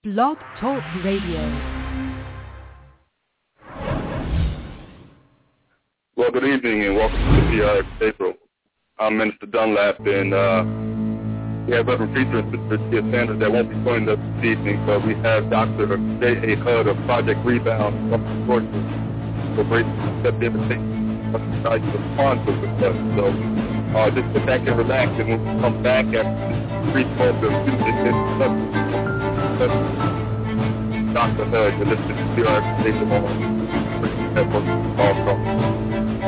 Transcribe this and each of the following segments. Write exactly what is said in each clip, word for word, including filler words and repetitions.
Blog Talk Radio. Well, good evening and welcome to the P R X April. I'm Minister Dunlap, and uh, we have Reverend Preacher and Sister Tia Sanders that won't be joining us this evening, but we have Doctor J A Hudd of Project Rebound up in Georgia. So great to accept the invitation to try to respond to with us. So uh, just sit back and relax, and when we come back after this brief moment of music, it's Doctor Hudd to listen to P R X April on Network also.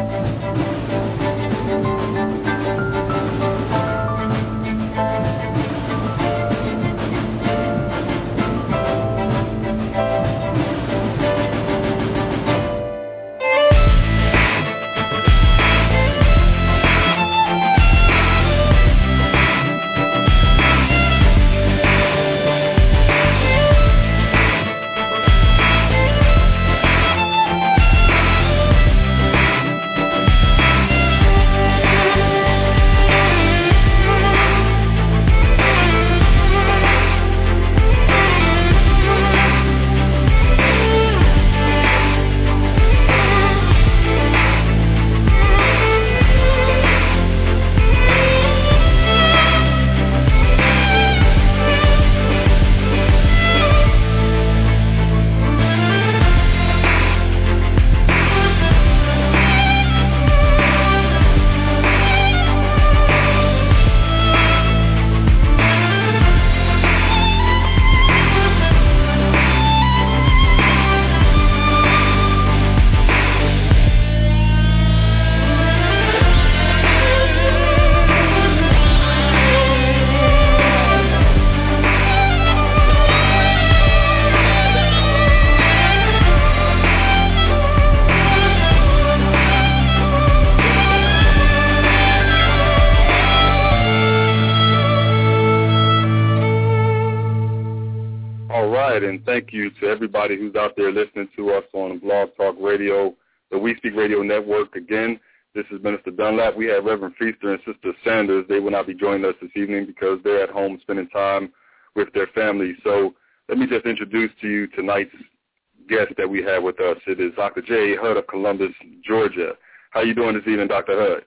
And thank you to everybody who's out there listening to us on Blog Talk Radio, the We Speak Radio Network. Again, this is Minister Dunlap. We have Reverend Feaster and Sister Sanders. They will not be joining us this evening because they're at home spending time with their families. So let me just introduce to you tonight's guest that we have with us. It is Doctor J A Hudd of Columbus, Georgia. How are you doing this evening, Doctor Hudd?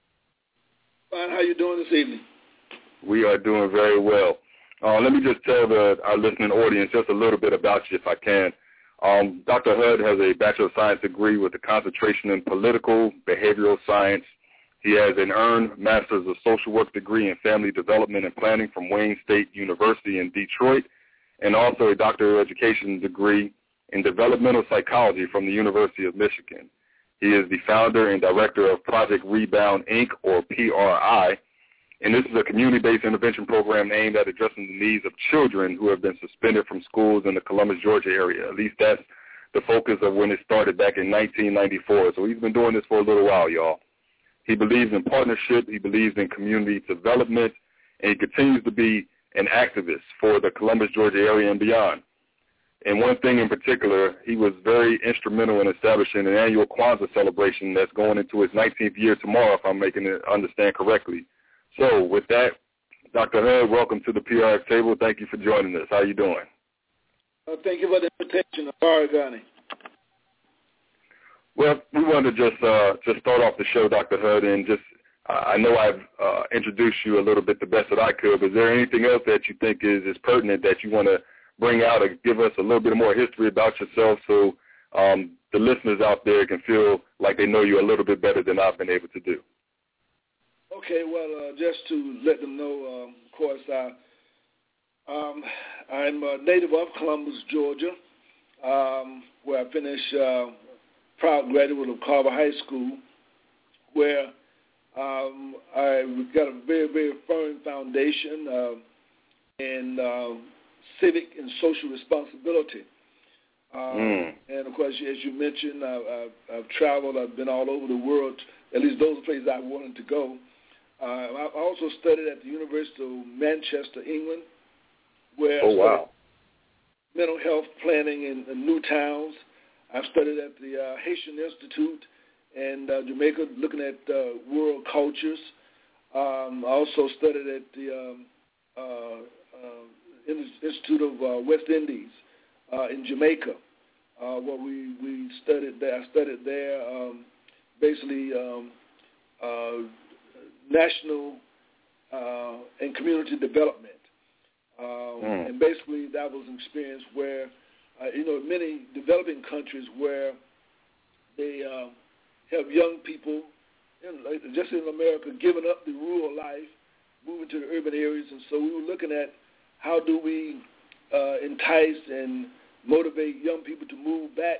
Fine. How are you doing this evening? We are doing very well. Uh, let me just tell the, our listening audience just a little bit about you, if I can. Um, Doctor Hudd has a Bachelor of Science degree with a concentration in political behavioral science. He has an earned Master's of Social Work degree in Family Development and Planning from Wayne State University in Detroit, and also a Doctor of Education degree in Developmental Psychology from the University of Michigan. He is the founder and director of Project Rebound, Incorporated, or P R I, and this is a community-based intervention program aimed at addressing the needs of children who have been suspended from schools in the Columbus, Georgia area. At least that's the focus of when it started back in nineteen ninety-four. So he's been doing this for a little while, y'all. He believes in partnership. He believes in community development. And he continues to be an activist for the Columbus, Georgia area and beyond. And one thing in particular, he was very instrumental in establishing an annual Kwanzaa celebration that's going into its nineteenth year tomorrow, if I'm making it understand correctly. So with that, Doctor Hudd, welcome to the P R X table. Thank you for joining us. How are you doing? Uh, thank you for the invitation, Oregoni. Well, we wanted to just uh, just start off the show, Doctor Hudd, and just uh, I know I've uh, introduced you a little bit the best that I could, but is there anything else that you think is, is pertinent that you want to bring out or give us a little bit more history about yourself so um, the listeners out there can feel like they know you a little bit better than I've been able to do? Okay, well, uh, just to let them know, um, of course, I, um, I'm a native of Columbus, Georgia, um, where I finished uh, proud graduate of Carver High School, where um, I got a very, very firm foundation uh, in uh, civic and social responsibility. Um, mm. And, of course, as you mentioned, I've, I've, I've traveled. I've been all over the world, at least those places I wanted to go. Uh, I also studied at the University of Manchester, England, where oh, I studied wow. mental health planning in, in new towns. I've studied at the uh, Haitian Institute in uh, Jamaica, looking at uh, world cultures. Um, I also studied at the um, uh, uh, Institute of uh, West Indies uh, in Jamaica, uh, where we, we studied there. I studied there um, basically um, uh, national uh, and community development. Um, mm. And basically that was an experience where, uh, you know, many developing countries where they uh, have young people, in, like, just in America, giving up the rural life, moving to the urban areas. And so we were looking at how do we uh, entice and motivate young people to move back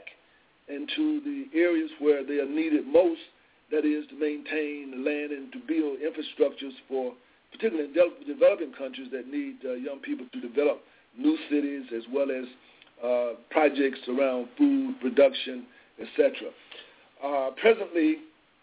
into the areas where they are needed most, that is to maintain the land and to build infrastructures for particularly in de- developing countries that need uh, young people to develop new cities as well as uh, projects around food production, et cetera. Uh, presently,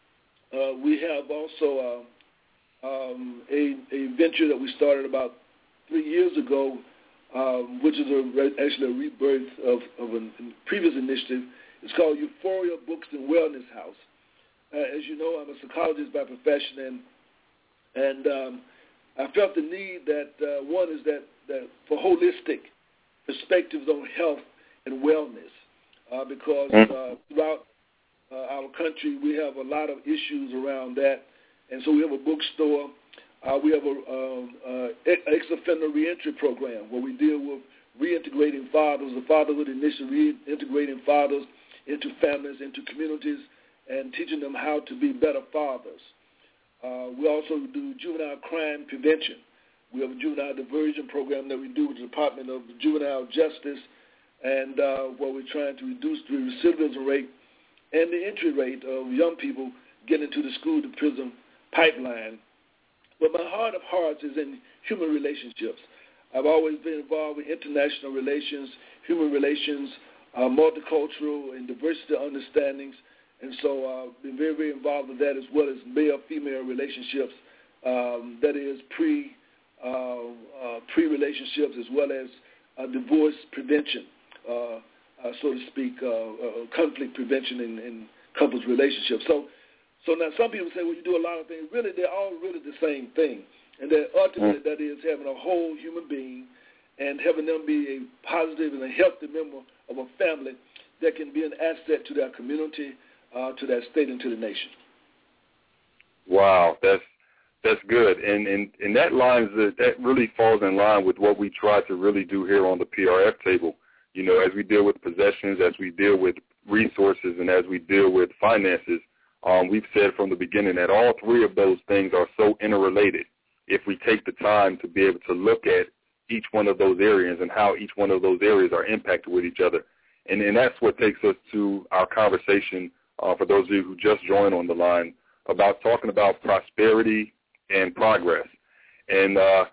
uh, we have also uh, um, a, a venture that we started about three years ago, um, which is a re- actually a rebirth of, of a previous initiative. It's called Euphoria Books and Wellness House. Uh, as you know, I'm a psychologist by profession, and, and um, I felt the need that, uh, one is that, that for holistic perspectives on health and wellness, uh, because uh, throughout uh, our country we have a lot of issues around that. And so we have a bookstore. Uh, we have a um, uh, ex-offender reentry program where we deal with reintegrating fathers, the fatherhood initiative, reintegrating fathers into families, into communities, and teaching them how to be better fathers. Uh, we also do juvenile crime prevention. We have a juvenile diversion program that we do with the Department of Juvenile Justice, and uh, where we're trying to reduce the recidivism rate and the entry rate of young people getting into the school-to-prison pipeline. But my heart of hearts is in human relationships. I've always been involved in international relations, human relations, uh, multicultural and diversity understandings, and so I've uh, been very, very involved in that, as well as male-female relationships, um, that is pre, uh, uh, pre-relationships, as well as uh, divorce prevention, uh, uh, so to speak, uh, uh, conflict prevention in, in couples' relationships. So so now some people say, well, you do a lot of things. Really, they're all really the same thing. And that ultimately that is having a whole human being and having them be a positive and a healthy member of a family that can be an asset to their community, Uh, to that state and to the nation. Wow, that's that's good, and and and that lines that really falls in line with what we try to really do here on the P R F table. You know, as we deal with possessions, as we deal with resources, and as we deal with finances, um, we've said from the beginning that all three of those things are so interrelated. If we take the time to be able to look at each one of those areas and how each one of those areas are impacted with each other, and and that's what takes us to our conversation. Uh, for those of you who just joined on the line, about talking about prosperity and progress. And uh,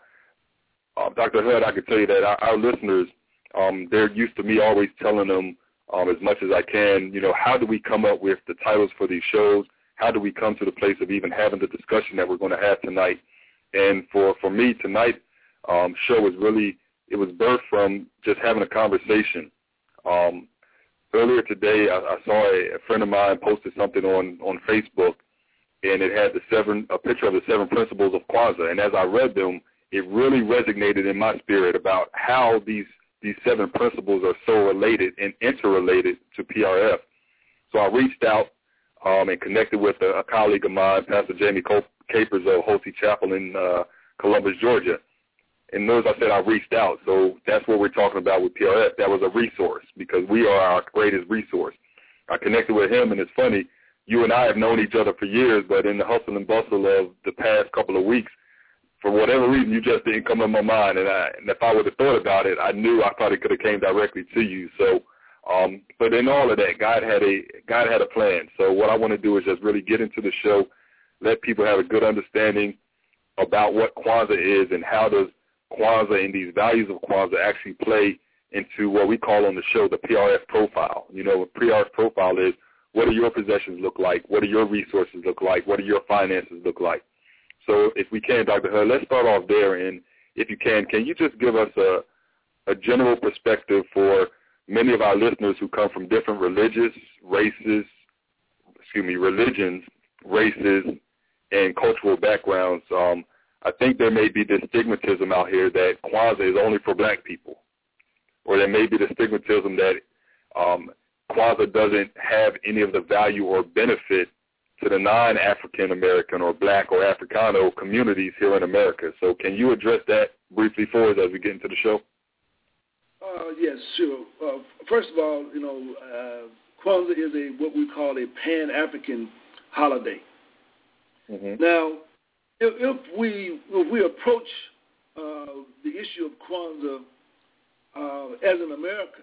uh, Doctor Hudd, I can tell you that our, our listeners, um, they're used to me always telling them um, as much as I can, you know, how do we come up with the titles for these shows? How do we come to the place of even having the discussion that we're going to have tonight? And for, for me, tonight's um, show is really, it was birthed from just having a conversation. Um Earlier today, I, I saw a, a friend of mine posted something on, on Facebook, and it had the seven a picture of the seven principles of Kwanzaa. And as I read them, it really resonated in my spirit about how these these seven principles are so related and interrelated to P R F. So I reached out um, and connected with a, a colleague of mine, Pastor Jamie Capers of Holsey Chapel in uh, Columbus, Georgia. And notice I said I reached out, so that's what we're talking about with P R F. That was a resource because we are our greatest resource. I connected with him, and it's funny, you and I have known each other for years, but in the hustle and bustle of the past couple of weeks, for whatever reason, you just didn't come in my mind. And, I, and if I would have thought about it, I knew I probably could have came directly to you. So, um, but in all of that, God had a God had a plan. So what I want to do is just really get into the show, let people have a good understanding about what Kwanzaa is and how does Kwanzaa and these values of Kwanzaa actually play into what we call on the show the P R F profile. You know, what P R F profile is, what do your possessions look like? What do your resources look like? What do your finances look like? So if we can, Doctor Hudd, let's start off there. And if you can, can you just give us a, a general perspective for many of our listeners who come from different religious, races, excuse me, religions, races, and cultural backgrounds, um, I think there may be this stigmatism out here that Kwanzaa is only for black people, or there may be the stigmatism that um, Kwanzaa doesn't have any of the value or benefit to the non-African American or black or Africano communities here in America. So can you address that briefly for us as we get into the show? Uh, yes, sure. Uh, first of all, you know, uh, Kwanzaa is a what we call a Pan-African holiday. Mm-hmm. Now, if, if we if we approach uh, the issue of Kwanzaa uh, as an American,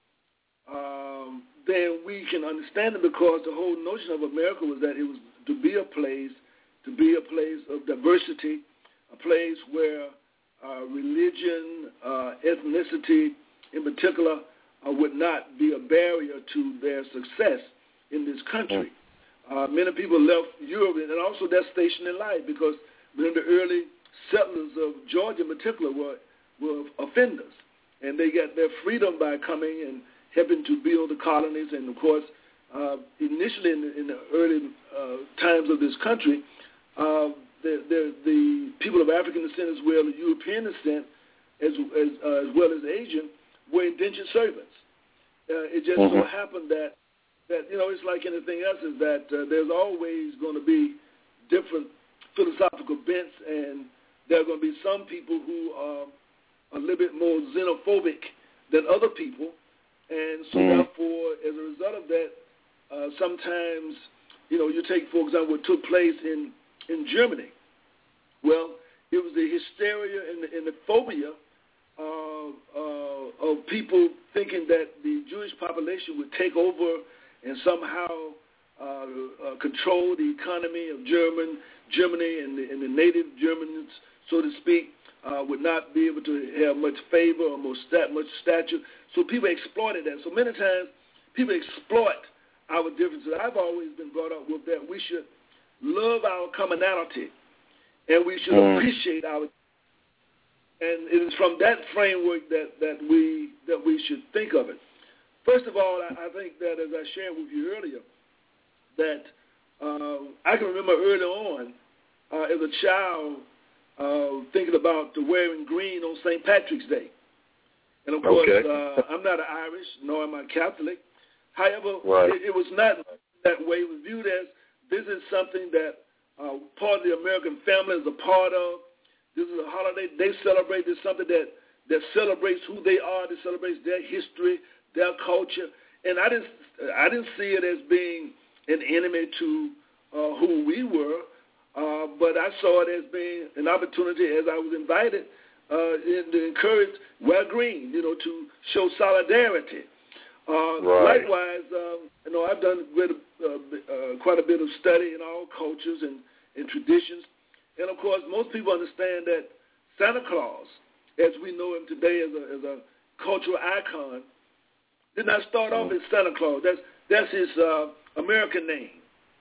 um, then we can understand it, because the whole notion of America was that it was to be a place, to be a place of diversity, a place where uh, religion, uh, ethnicity in particular, uh, would not be a barrier to their success in this country. Uh, many people left Europe, and also their station in life, because many of the early settlers of Georgia in particular were, were offenders, and they got their freedom by coming and helping to build the colonies. And, of course, uh, initially in the, in the early uh, times of this country, uh, the, the, the people of African descent as well as European descent, as, as, uh, as well as Asian, were indentured servants. Uh, it just mm-hmm. so happened that, that, you know, it's like anything else, is that uh, there's always going to be different philosophical bents, and there are going to be some people who are a little bit more xenophobic than other people. And so, mm. therefore, as a result of that, uh, sometimes, you know, you take, for example, what took place in, in Germany. Well, it was the hysteria and the, and the phobia uh, uh, of people thinking that the Jewish population would take over and somehow uh, uh, control the economy of German, Germany and the, and the native Germans, so to speak, uh, would not be able to have much favor or more stat, much stature. So people exploited that. So many times people exploit our differences. I've always been brought up with that we should love our commonality and we should mm. appreciate our. And it is from that framework that, that we that we should think of it. First of all, I, I think that, as I shared with you earlier, that uh, I can remember early on uh, as a child uh, thinking about the wearing green on Saint Patrick's Day. And, of course, okay. uh, I'm not an Irish, nor am I Catholic. However, right. it, it was not that way. It was viewed as this is something that uh, part of the American family is a part of. This is a holiday they celebrate. This is something that, that celebrates who they are. That celebrates their history, their culture. And I didn't, I didn't see it as being an enemy to uh, who we were, uh, but I saw it as being an opportunity, as I was invited, Uh, and to encourage wear green, you know, to show solidarity. Uh, right. Likewise, um, you know, I've done great, uh, uh, quite a bit of study in all cultures and, and traditions. And, of course, most people understand that Santa Claus, as we know him today as a, as a cultural icon, did not start off as Santa Claus. That's, that's his uh, American name.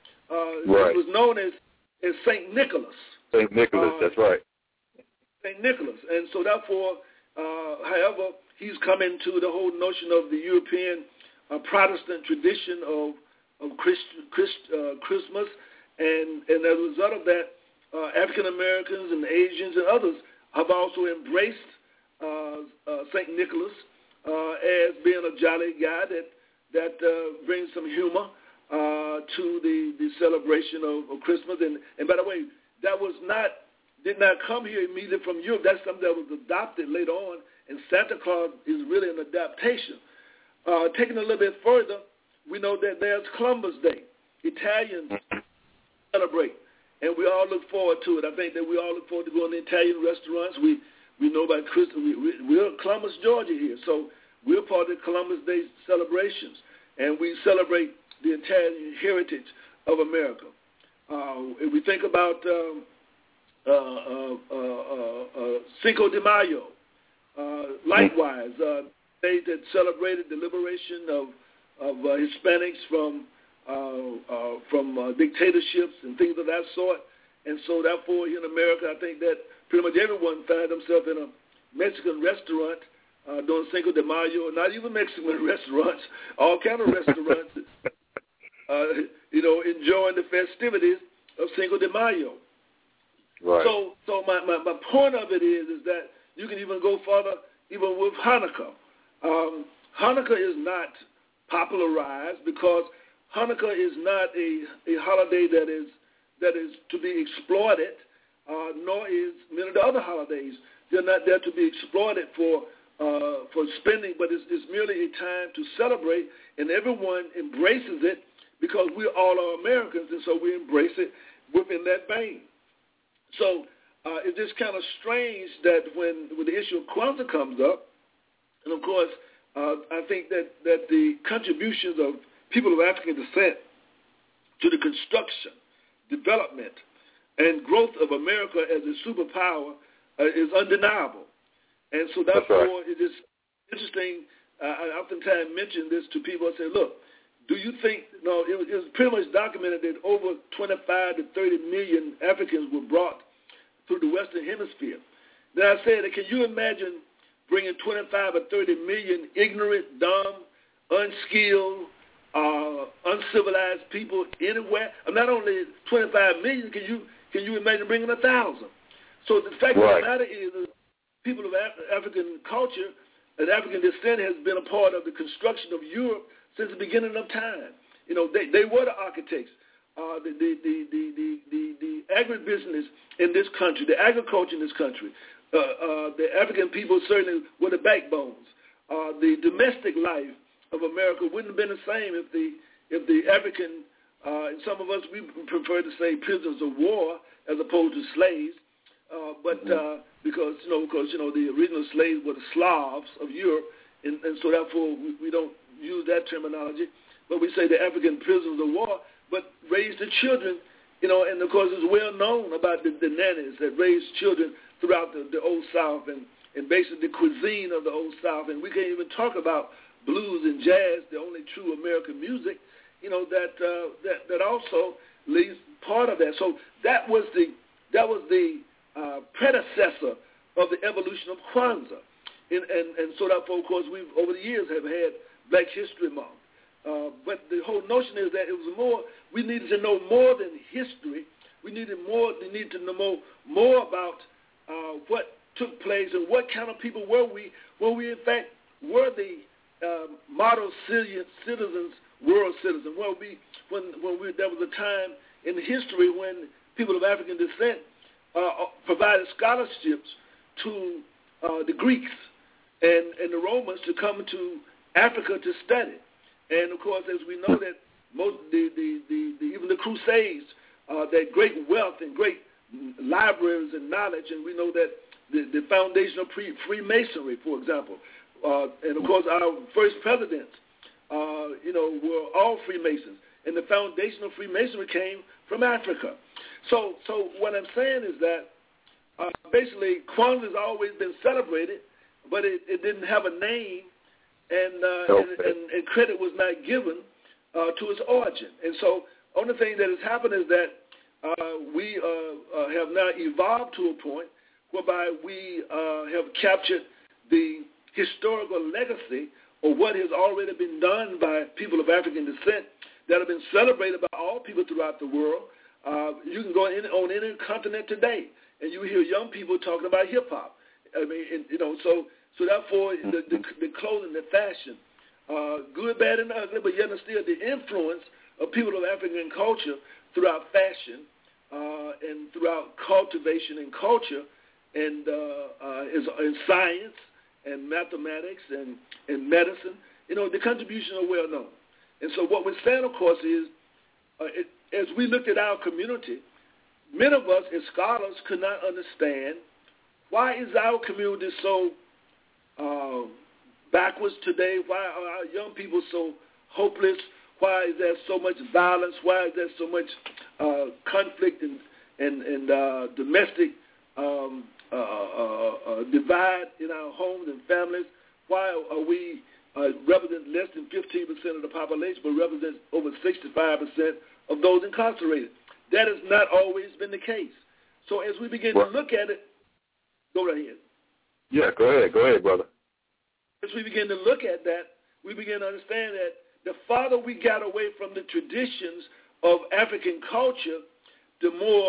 Uh, right. He was known as, as Saint Nicholas. Saint Nicholas, uh, that's right. Saint Nicholas. And so therefore, uh, however, he's come into the whole notion of the European uh, Protestant tradition of, of Christ, Christ, uh, Christmas. And, and as a result of that, uh, African Americans and Asians and others have also embraced uh, uh, Saint Nicholas uh, as being a jolly guy that, that uh, brings some humor uh, to the, the celebration of, of Christmas. And, and by the way, that was not did not come here immediately from Europe. That's something that was adopted later on, and Santa Claus is really an adaptation. Uh, taking a little bit further, we know that there's Columbus Day. Italians celebrate, and we all look forward to it. I think that we all look forward to going to Italian restaurants. We we know about Christmas. We, we, we're Columbus, Georgia here, so we're part of the Columbus Day celebrations, and we celebrate the Italian heritage of America. Uh, if we think about um, Uh, uh, uh, uh, Cinco de Mayo. Uh, likewise, uh, they that celebrated the liberation of of uh, Hispanics from uh, uh, from uh, dictatorships and things of that sort. And so, therefore, here in America, I think that pretty much everyone found themselves in a Mexican restaurant uh, during Cinco de Mayo. Not even Mexican restaurants, all kind of restaurants. uh, you know, enjoying the festivities of Cinco de Mayo. Right. So so my, my, my point of it is is that you can even go further even with Hanukkah. Um, Hanukkah is not popularized because Hanukkah is not a, a holiday that is that is to be exploited, uh, nor is many of the other holidays. They're not there to be exploited for uh, for spending, but it's, it's merely a time to celebrate, and everyone embraces it because we all are Americans, and so we embrace it within that vein. So uh, it's just kind of strange that when, when the issue of Kwanzaa comes up, and of course, uh, I think that, that the contributions of people of African descent to the construction, development, and growth of America as a superpower uh, is undeniable. And so therefore, right. it is interesting. Uh, I oftentimes mention this to people and say, look, do you think, no, it was, it was pretty much documented that over twenty-five to thirty million Africans were brought through the Western Hemisphere. Then I said, can you imagine bringing twenty-five or thirty million ignorant, dumb, unskilled, uh, uncivilized people anywhere? And not only twenty-five million, can you can you imagine bringing a thousand? So the fact right. of the matter is, uh, people of Af- African culture and African descent has been a part of the construction of Europe since the beginning of time. You know, they, they were the architects. Uh, the, the, the, the, the, the, the agribusiness in this country, the agriculture in this country, uh, uh, the African people certainly were the backbones. Uh, the domestic life of America wouldn't have been the same if the if the African, uh, and some of us, we prefer to say prisoners of war as opposed to slaves, uh, but uh, because, you know, because, you know, the original slaves were the Slavs of Europe, and, and so therefore we, we don't use that terminology, but we say the African prisoners of war, but raised the children, you know, and of course it's well known about the, the nannies that raised children throughout the, the Old South and, and basically the cuisine of the Old South. And we can't even talk about blues and jazz, the only true American music, you know, that uh, that, that also leads part of that. So that was the that was the uh, predecessor of the evolution of Kwanzaa. And, and, and so therefore, of course, we've over the years have had Black History Month. Uh, but the whole notion is that it was more, we needed to know more than history. We needed more, we needed to know more, more about uh, what took place and what kind of people were we, when we in fact were the um, model citizens, world citizens. Well, we, when, when we, there was a time in history when people of African descent uh, provided scholarships to uh, the Greeks and, and the Romans to come to Africa to study. And, of course, as we know that most the, the, the, the even the Crusades, uh, that great wealth and great libraries and knowledge, and we know that the, the foundation of pre, Freemasonry, for example, uh, and, of course, our first presidents, uh, you know, were all Freemasons. And the foundation of Freemasonry came from Africa. So, so what I'm saying is that uh, basically Kwanzaa has always been celebrated, but it, it didn't have a name. And, uh, okay. and, and, and credit was not given uh, to its origin. And so only thing that has happened is that uh, we uh, uh, have now evolved to a point whereby we uh, have captured the historical legacy of what has already been done by people of African descent that have been celebrated by all people throughout the world. Uh, you can go in, on any continent today, and you hear young people talking about hip-hop. I mean, and, you know, so... So therefore, the, the, the clothing, the fashion, uh, good, bad, and ugly, but yet still the influence of people of African culture throughout fashion uh, and throughout cultivation and culture and uh, uh, is in science and mathematics and, and medicine. You know, the contributions are well known. And so what we're saying, of course, is uh, it, as we looked at our community, many of us as scholars could not understand why is our community so Uh, backwards today? Why are our young people so hopeless? Why is there so much violence? Why is there so much uh, conflict and and, and uh, domestic um, uh, uh, uh, divide in our homes and families? Why are we uh, represent less than fifteen percent of the population, but represent over sixty-five percent of those incarcerated? That has not always been the case. So as we begin well, to look at it, go right ahead. Yeah, go ahead. Go ahead, brother. As we begin to look at that, we begin to understand that the farther we got away from the traditions of African culture, the more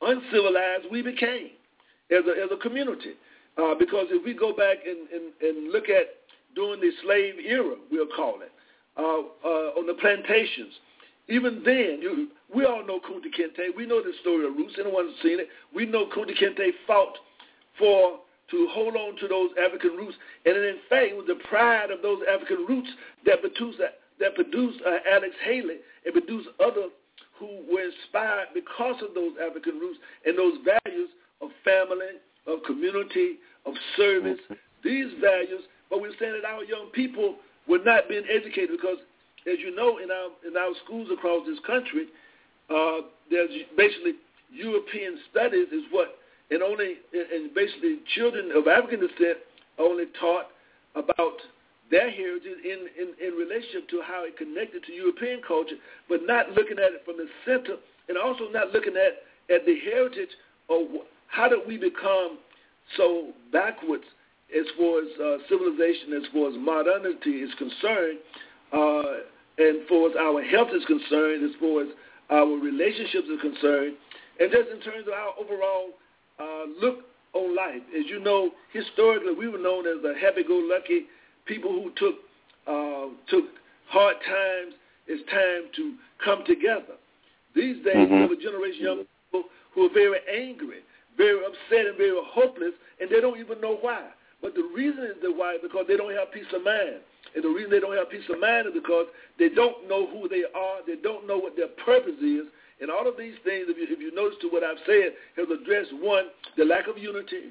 uncivilized we became as a, as a community. Uh, because if we go back and, and, and look at during the slave era, we'll call it, uh, uh, on the plantations, even then, you, we all know Kunta Kinte. We know the story of Roots. Anyone who's seen it, we know Kunta Kinte fought for to hold on to those African roots. And in fact, it was the pride of those African roots that produced, that produced uh, Alex Haley and produced others who were inspired because of those African roots and those values of family, of community, of service, these values. But we're saying that our young people were not being educated because, as you know, in our in our schools across this country, uh, there's basically European studies is what, and only and basically children of African descent are only taught about their heritage in, in, in relationship to how it connected to European culture, but not looking at it from the center, and also not looking at, at the heritage of how did we become so backwards as far as uh, civilization, as far as modernity is concerned, uh, and as far as our health is concerned, as far as our relationships are concerned, and just in terms of our overall uh, look on life. As you know, historically, we were known as a happy-go-lucky people who took uh, took hard times as time to come together. These days, mm-hmm. we have a generation of young people who are very angry, very upset, and very hopeless, and they don't even know why. But the reason is the why because they don't have peace of mind. And the reason they don't have peace of mind is because they don't know who they are. They don't know what their purpose is. And all of these things, if you, if you notice to what I've said, has addressed, one, the lack of unity,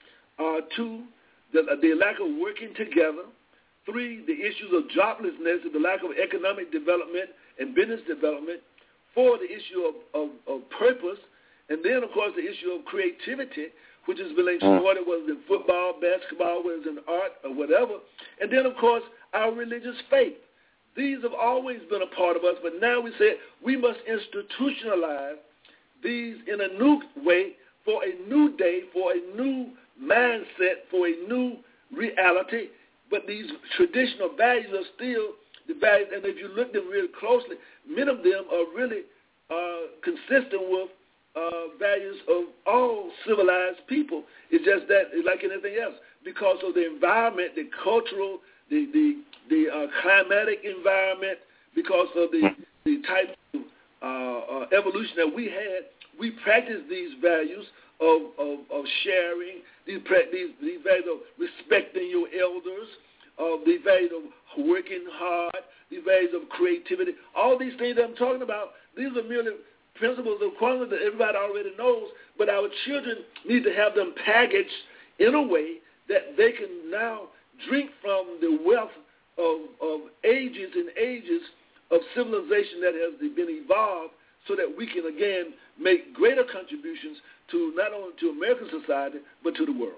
uh, two, the, the lack of working together, three, the issues of joblessness and the lack of economic development and business development, four, the issue of, of, of purpose, and then, of course, the issue of creativity, which is related to whether it was in football, basketball, whether it was in art or whatever, and then, of course, our religious faith. These have always been a part of us, but now we say we must institutionalize these in a new way for a new day, for a new mindset, for a new reality. But these traditional values are still the values, and if you look at them really closely, many of them are really uh, consistent with uh, values of all civilized people. It's just that, like anything else, because of the environment, the cultural, the the, the uh, climatic environment, because of the, the type of uh, uh, evolution that we had, we practice these values of, of, of sharing, these, these, these values of respecting your elders, of the values of working hard, the values of creativity. All these things that I'm talking about, these are merely principles of Kwanzaa that everybody already knows, but our children need to have them packaged in a way that they can now drink from the wealth of, of ages and ages of civilization that has been evolved so that we can, again, make greater contributions to not only to American society, but to the world.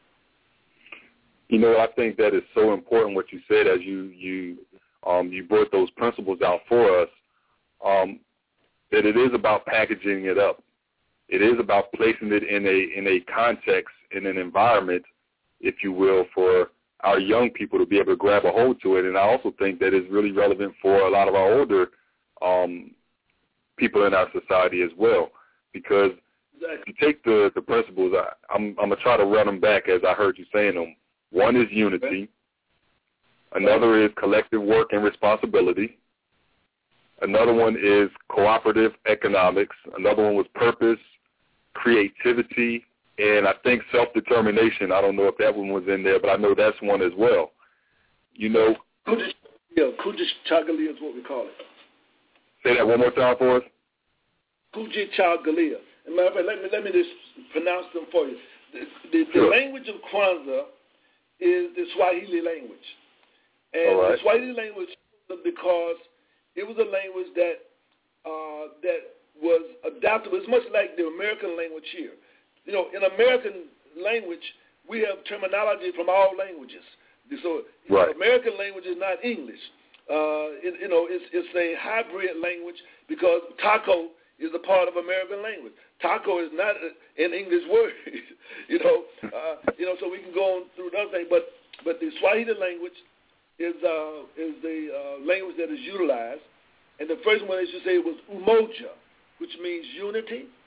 You know, I think that is so important what you said as you you um, you brought those principles out for us, um, that it is about packaging it up. It is about placing it in a in a context, in an environment, if you will, for our young people to be able to grab a hold to it. And I also think that it's really relevant for a lot of our older um, people in our society as well, because if you take the, the principles, I, I'm, I'm going to try to run them back as I heard you saying them. One is unity. Another is collective work and responsibility. Another one is cooperative economics. Another one was purpose, creativity, and I think self-determination. I don't know if that one was in there, but I know that's one as well. You know. Yeah, Kujichagulia is what we call it. Say that one more time for us. Kujichagulia. And matter of fact, let me, let me just pronounce them for you. The, the, sure. the language of Kwanzaa is the Swahili language. And right. the Swahili language, because it was a language that uh, that was adaptable. It's much like the American language here. You know, in American language, we have terminology from all languages. So right. American language is not English. Uh, it, you know, it's, it's a hybrid language because taco is a part of American language. Taco is not an English word, you know. Uh, you know, so we can go on through another thing. But but the Swahili language is uh, is the uh, language that is utilized. And the first one, as you say, was umoja, which means unity,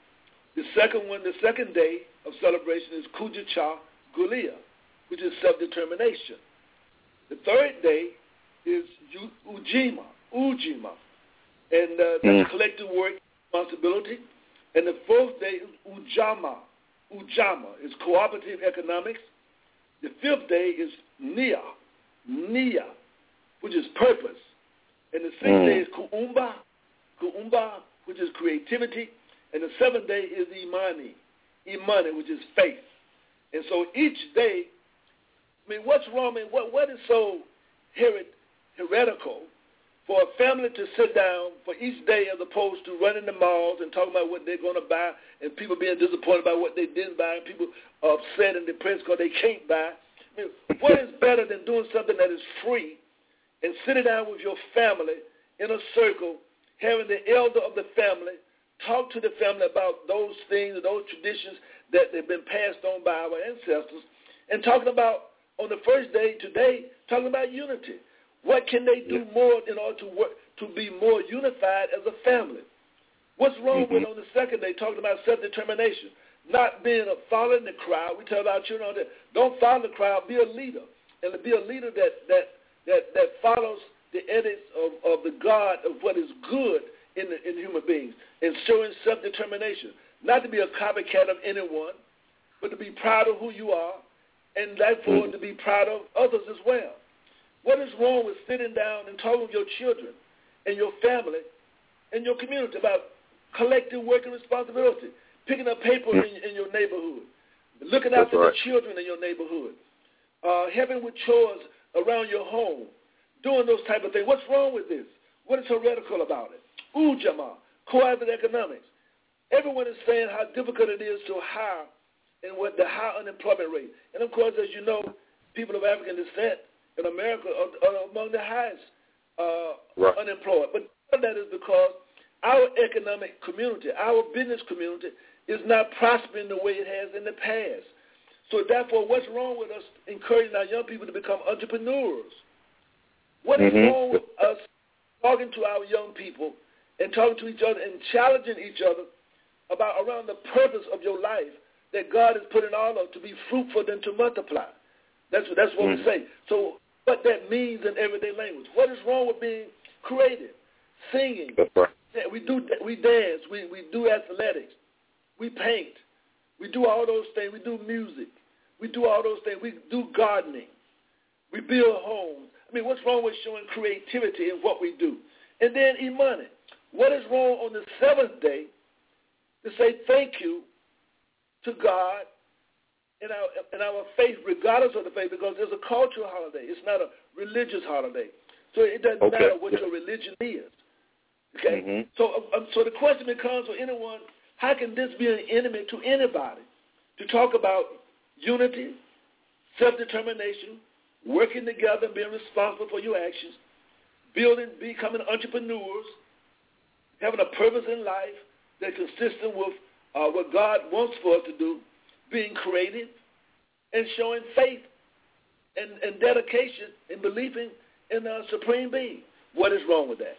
The second one, the second day of celebration is Kujicha Gulia, which is self-determination. The third day is Ujima, Ujima, and uh, that's mm. collective work responsibility. And the fourth day is Ujama, Ujama is cooperative economics. The fifth day is Nia, Nia, which is purpose. And the sixth mm. day is Kuumba, Kuumba, which is creativity. And the seventh day is Imani, Imani, which is faith. And so each day, I mean, what's wrong? I mean, what, what is so hered, heretical for a family to sit down for each day as opposed to running the malls and talking about what they're going to buy and people being disappointed about what they didn't buy and people are upset and depressed because they can't buy? I mean, what is better than doing something that is free and sitting down with your family in a circle, having the elder of the family talk to the family about those things, those traditions that have been passed on by our ancestors, and talking about, on the first day, today, talking about unity. What can they do more in order to work to be more unified as a family? What's wrong mm-hmm. with, on the second day, talking about self-determination, not being a following the crowd? We tell our children that don't follow the crowd, be a leader, and to be a leader that that that, that follows the edicts of, of the God of what is good in the, in human beings, and showing self-determination, not to be a copycat of anyone, but to be proud of who you are, and therefore mm-hmm. to be proud of others as well. What is wrong with sitting down and talking with your children and your family and your community about collective work and responsibility, picking up paper mm-hmm. in, in your neighborhood, looking after right. the children in your neighborhood, uh, helping with chores around your home, doing those type of things? What's wrong with this? What is heretical about it? Ujama, cooperative economics. Everyone is saying how difficult it is to hire and what the high unemployment rate. And, of course, as you know, people of African descent in America are, are among the highest uh, right. unemployed. But that is because our economic community, our business community, is not prospering the way it has in the past. So, therefore, what's wrong with us encouraging our young people to become entrepreneurs? What is mm-hmm. wrong with us talking to our young people and talking to each other and challenging each other about around the purpose of your life that God has put in all of to be fruitful and to multiply? That's what, that's what mm-hmm. we say. So what that means in everyday language. What is wrong with being creative, singing? That's right. Yeah, we do we dance, we, we do athletics, we paint, we do all those things, we do music, we do all those things, we do gardening, we build homes. I mean, what's wrong with showing creativity in what we do? And then Imani. What is wrong on the seventh day to say thank you to God in our in our faith, regardless of the faith, because it's a cultural holiday. It's not a religious holiday. So it doesn't okay. matter what your religion is. Okay? Mm-hmm. So um, so the question becomes for anyone, how can this be an enemy to anybody? To talk about unity, self-determination, working together, being responsible for your actions, building, becoming entrepreneurs, having a purpose in life that's consistent with uh, what God wants for us to do, being creative, and showing faith and, and dedication and believing in a supreme being. What is wrong with that?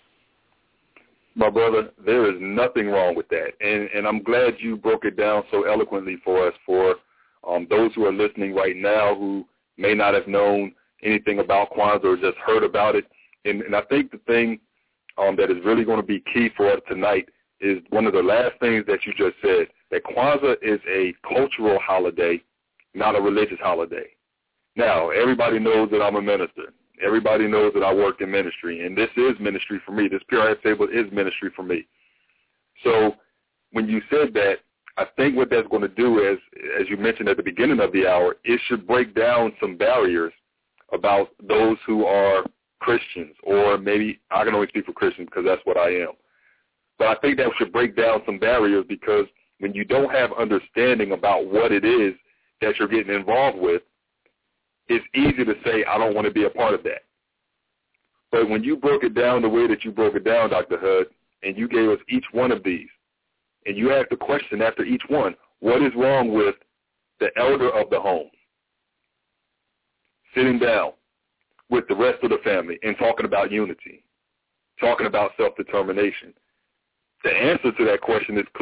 My brother, there is nothing wrong with that. And, and I'm glad you broke it down so eloquently for us, for um, those who are listening right now who may not have known anything about Kwanzaa or just heard about it. And, and I think the thing um, that is really going to be key for us tonight is one of the last things that you just said, that Kwanzaa is a cultural holiday, not a religious holiday. Now, everybody knows that I'm a minister. Everybody knows that I work in ministry, and this is ministry for me. This P R S table is ministry for me. So when you said that, I think what that's going to do is, as you mentioned at the beginning of the hour, it should break down some barriers about those who are Christians, or maybe I can only speak for Christians because that's what I am. But I think that should break down some barriers, because when you don't have understanding about what it is that you're getting involved with, it's easy to say, I don't want to be a part of that. But when you broke it down the way that you broke it down, Doctor Hud, and you gave us each one of these, and you asked the question after each one, what is wrong with the elder of the home sitting down with the rest of the family and talking about unity, talking about self-determination? The answer to that question is clearly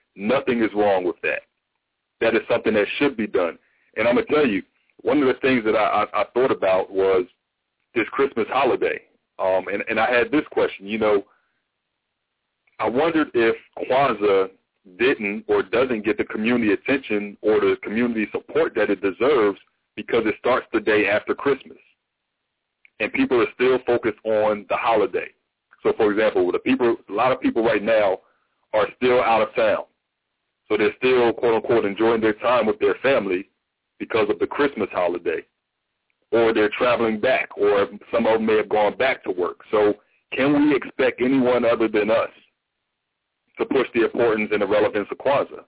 Nothing is wrong with that. That is something that should be done. And I'm going to tell you, one of the things that I, I, I thought about was this Christmas holiday. Um, and, and I had this question, you know, I wondered if Kwanzaa didn't or doesn't get the community attention or the community support that it deserves because it starts the day after Christmas. And people are still focused on the holiday. So, for example, the people, a lot of people right now are still out of town. So they're still, quote, unquote, enjoying their time with their family because of the Christmas holiday. Or they're traveling back, or some of them may have gone back to work. So can we expect anyone other than us to push the importance and the relevance of Kwanzaa?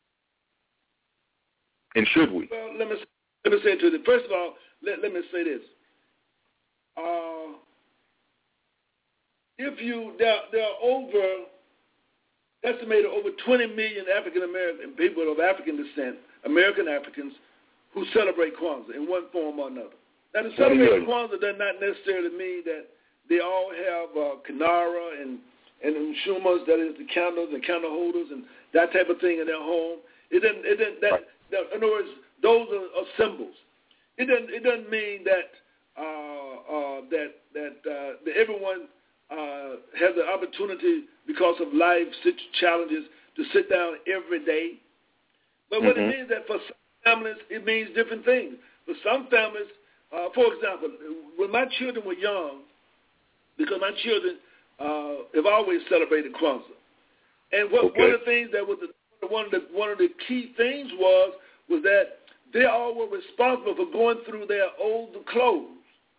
And should we? Well, let me, let me say it to you. First of all, let, let me say this. Uh, if you, there, there are over, estimated over twenty million African-American people of African descent, American Africans, who celebrate Kwanzaa in one form or another. Now, to celebrate Kwanzaa does not necessarily mean that they all have uh, Kinara and, and Shumas, that is the candles and candle holders and that type of thing in their home. It doesn't, it doesn't, that, that, in other words, those are, are symbols. It doesn't, it doesn't mean that uh, uh, that that, uh, that everyone uh, has the opportunity because of life challenges to sit down every day. But mm-hmm. what it means that for some families, it means different things. For some families, uh, for example, when my children were young, because my children uh, have always celebrated Kwanzaa, and what, okay. one of the things that was the, one of the one of the key things was was that they all were responsible for going through their old clothes,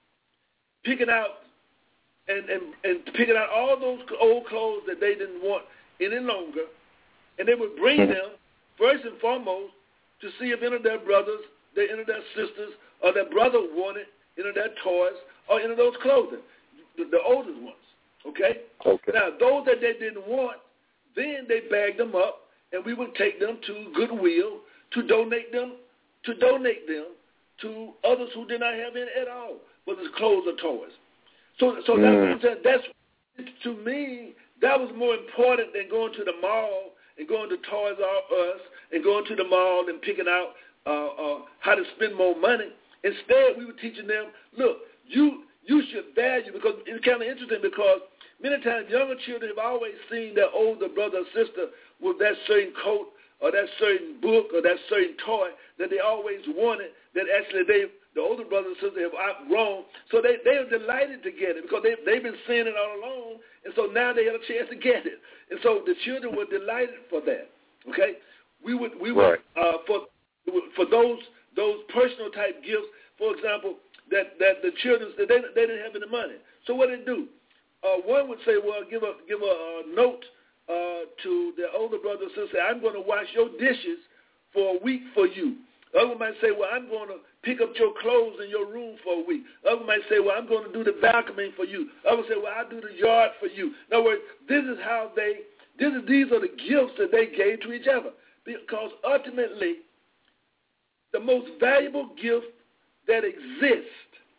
picking out and, and, and picking out all those old clothes that they didn't want any longer, and they would bring them first and foremost to see if any of their brothers, they, any of their sisters, or their brother wanted any of their toys or any of those clothing, the, the oldest ones. Okay? Okay. Now, those that they didn't want, then they bagged them up, and we would take them to Goodwill to donate them, to donate them to others who did not have any at all, whether it's clothes or toys. So, so mm. that's, that's to me, that was more important than going to the mall and going to Toys R Us and going to the mall and picking out uh, uh, how to spend more money. Instead, we were teaching them, look, you you should value, because it's kind of interesting because many times younger children have always seen their older brother or sister with that certain coat or that certain book or that certain toy that they always wanted, that actually they, the older brother and sister have outgrown. So they, they are delighted to get it because they, they've been seeing it all along, and so now they have a chance to get it. And so the children were delighted for that, okay? We would, we would right. uh, for for those those personal type gifts, for example, that, that the children, they, they didn't have any money. So what did they do? Uh, one would say, well, give a, give a, a note uh, to the older brother and sister, I'm going to wash your dishes for a week for you. Other might say, well, I'm going to pick up your clothes in your room for a week. Other might say, well, I'm going to do the balcony for you. Others say, well, I'll do the yard for you. In other words, this is how they, this is, these are the gifts that they gave to each other. Because ultimately, the most valuable gift that exists,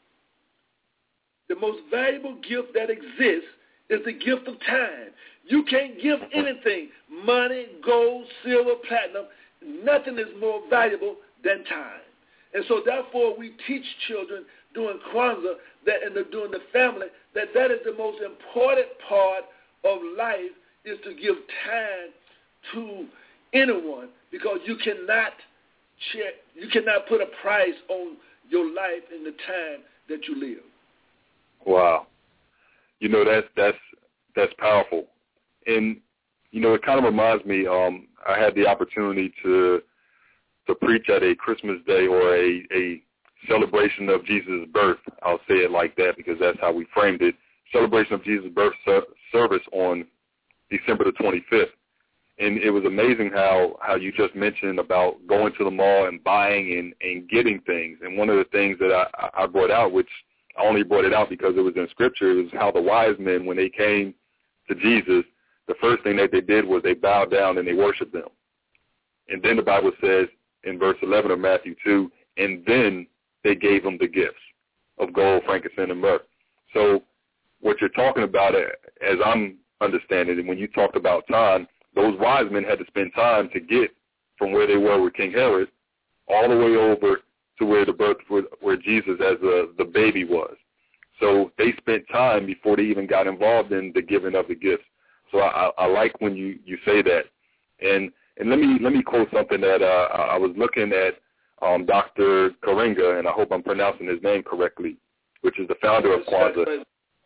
the most valuable gift that exists is the gift of time. You can't give anything, money, gold, silver, platinum. Nothing is more valuable than time. And so therefore we teach children during Kwanzaa that, and during the family, that that is the most important part of life, is to give time to anyone, because you cannot check, you cannot put a price on your life and the time that you live. Wow. You know, that's that's that's powerful. And you know, it kind of reminds me, um, I had the opportunity to to preach at a Christmas Day or a, a celebration of Jesus' birth. I'll say it like that because that's how we framed it. Celebration of Jesus' birth ser- service on December the twenty-fifth. And it was amazing how, how you just mentioned about going to the mall and buying and, and getting things. And one of the things that I, I brought out, which I only brought it out because it was in Scripture, was how the wise men, when they came to Jesus, the first thing that they did was they bowed down and they worshiped them. And then the Bible says in verse eleven of Matthew two, and then they gave them the gifts of gold, frankincense, and myrrh. So what you're talking about, as I'm understanding it, when you talk about time, those wise men had to spend time to get from where they were with King Herod all the way over to where the birth, where Jesus as a, the baby was. So they spent time before they even got involved in the giving of the gifts. So I, I like when you, you say that. And and let me let me quote something that uh, I was looking at um, Doctor Karenga, and I hope I'm pronouncing his name correctly, which is the founder of Kwanzaa.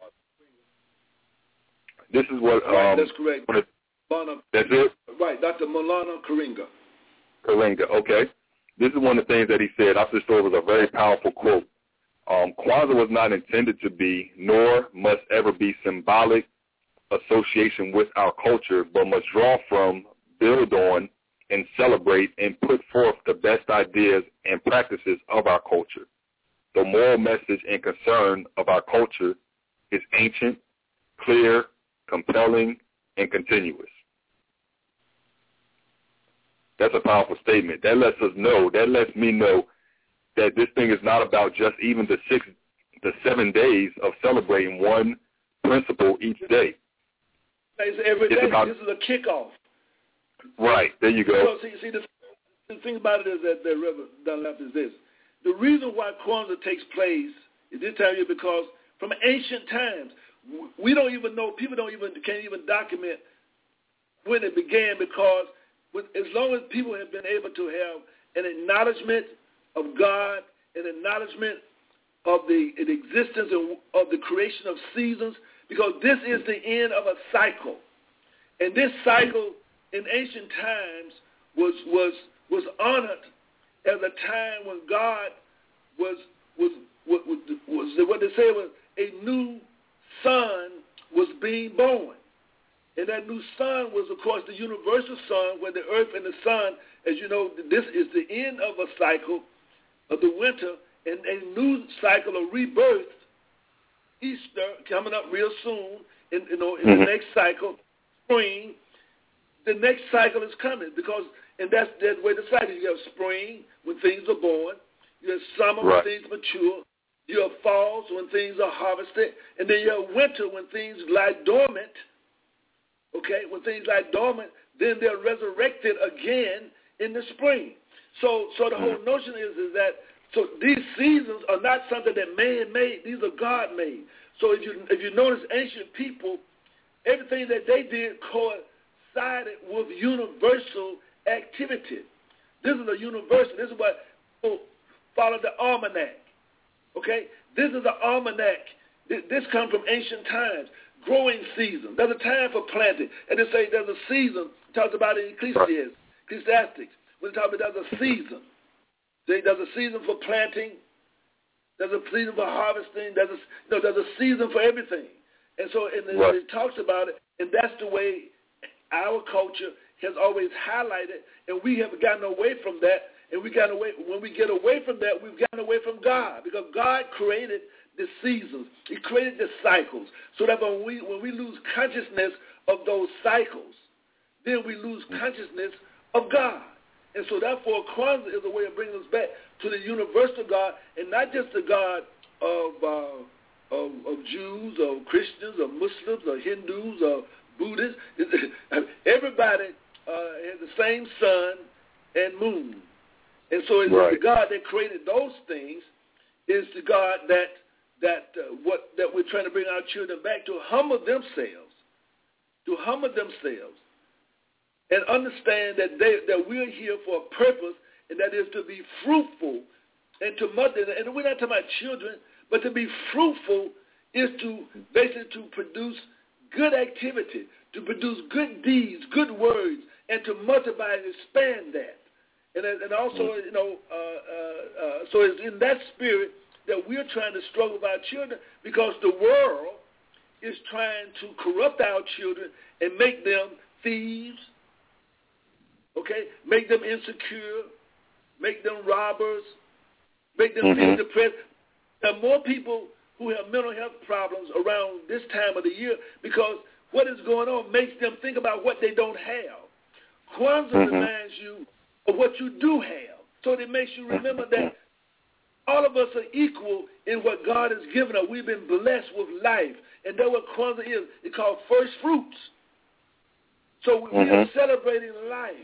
This is what um, right, that's correct. It, that's it. Right, Doctor Maulana Karenga. Karenga, okay. This is one of the things that he said. I just thought it was a very powerful quote. Um, Kwanzaa was not intended to be, nor must ever be, symbolic association with our culture, but must draw from, build on, and celebrate and put forth the best ideas and practices of our culture. The moral message and concern of our culture is ancient, clear, compelling, and continuous. That's a powerful statement. That lets us know, that lets me know that this thing is not about just even the six, the seven days of celebrating one principle each day. It's every it's day. About, this is a kickoff. Right. There you go. So, see, see the, the thing about it is that, that Reverend Dunlap is this. The reason why Kwanzaa takes place is this time here because from ancient times, we don't even know, people don't even, can't even document when it began because with, as long as people have been able to have an acknowledgement of God, an acknowledgement of the, the existence of, of the creation of seasons, because this is the end of a cycle. And this cycle in ancient times was was was honored as a time when God was was was, was, was what they say was a new son was being born. And that new sun was, of course, the universal sun, where the earth and the sun, as you know, this is the end of a cycle of the winter, and a new cycle of rebirth, Easter, coming up real soon, in, you know, in mm-hmm. the next cycle, spring, the next cycle is coming, because, and that's the way the cycle, you have spring, when things are born, you have summer, right. when things mature, you have fall, when things are harvested, and then you have winter, when things lie dormant. Okay, when things lie dormant, then they're resurrected again in the spring. So, so the whole notion is, is that so these seasons are not something that man made; these are God made. So if you if you notice, ancient people, everything that they did coincided with universal activity. This is a universal. This is what people follow the almanac. Okay, this is the almanac. This, this comes from ancient times. Growing season. There's a time for planting. And they say there's a season. It talks about it in Ecclesiastes, Ecclesiastics. When it talks about there's a season. See, there's a season for planting. There's a season for harvesting. There's a, no, there's a season for everything. And so and then right. it talks about it, and that's the way our culture has always highlighted, and we have gotten away from that. And we got away. When we get away from that, we've gotten away from God, because God created the seasons. He created the cycles, so that when we when we lose consciousness of those cycles, then we lose consciousness of God. And so therefore, Kwanzaa is a way of bringing us back to the universal God, and not just the God of uh, of, of Jews or Christians or Muslims or Hindus or Buddhists. Everybody uh, has the same sun and moon. And so it's right. the God that created those things is the God that that uh, what that we're trying to bring our children back to humble themselves, to humble themselves, and understand that they that we're here for a purpose, and that is to be fruitful and to mother. And we're not talking about children, but to be fruitful is to basically to produce good activity, to produce good deeds, good words, and to multiply and expand that. And, and also, you know, uh, uh, uh, so it's in that spirit that we're trying to struggle with our children, because the world is trying to corrupt our children and make them thieves, okay, make them insecure, make them robbers, make them mm-hmm. feel depressed. There are more people who have mental health problems around this time of the year, because what is going on makes them think about what they don't have. Kwanzaa mm-hmm. reminds you of what you do have. So it makes you remember that all of us are equal in what God has given us. We've been blessed with life. And that's what Kwanzaa is. It's called first fruits. So we, mm-hmm. we are celebrating life.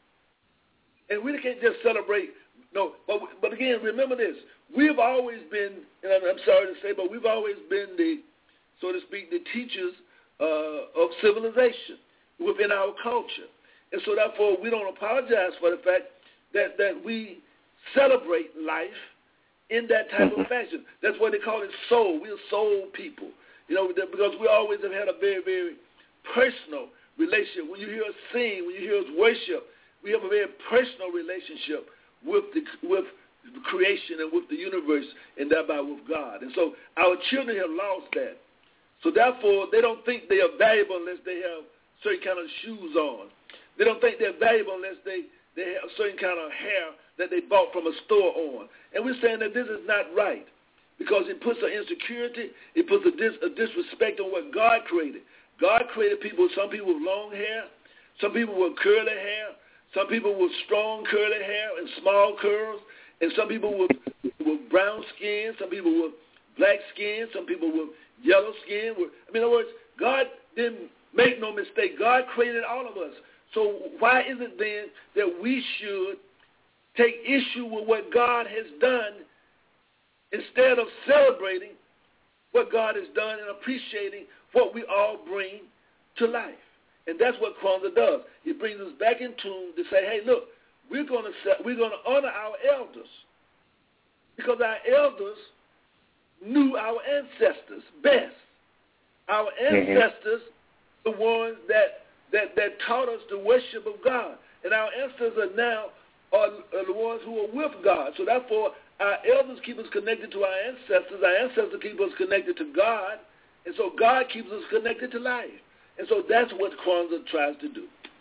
And we can't just celebrate, no, but, but again, remember this. We've always been, and I'm, I'm sorry to say, but we've always been the, so to speak, the teachers uh, of civilization within our culture. And so therefore, we don't apologize for the fact that, that we celebrate life in that type mm-hmm. of fashion. That's what they call it soul. We're soul people. You know, because we always have had a very, very personal relationship. When you hear us sing, when you hear us worship, we have a very personal relationship with the with the creation and with the universe and thereby with God. And so our children have lost that. So therefore, they don't think they are valuable unless they have certain kind of shoes on. They don't think they're valuable unless they, they have certain kind of hair that they bought from a store on. And we're saying that this is not right because it puts an insecurity, it puts a, dis, a disrespect on what God created. God created people, some people with long hair, some people with curly hair, some people with strong curly hair and small curls, and some people with, with brown skin, some people with black skin, some people with yellow skin. I mean, in other words, God didn't make no mistake. God created all of us. So why is it then that we should take issue with what God has done instead of celebrating what God has done and appreciating what we all bring to life? And that's what Kwanzaa does. It brings us back in tune to say, hey, look, we're going to we're going to honor our elders because our elders knew our ancestors best. Our ancestors, mm-hmm. the ones that, that, that taught us the worship of God. And our ancestors are now are, are the ones who are with God. So therefore, our elders keep us connected to our ancestors. Our ancestors keep us connected to God. And so God keeps us connected to life. And so that's what Kwanzaa tries to do.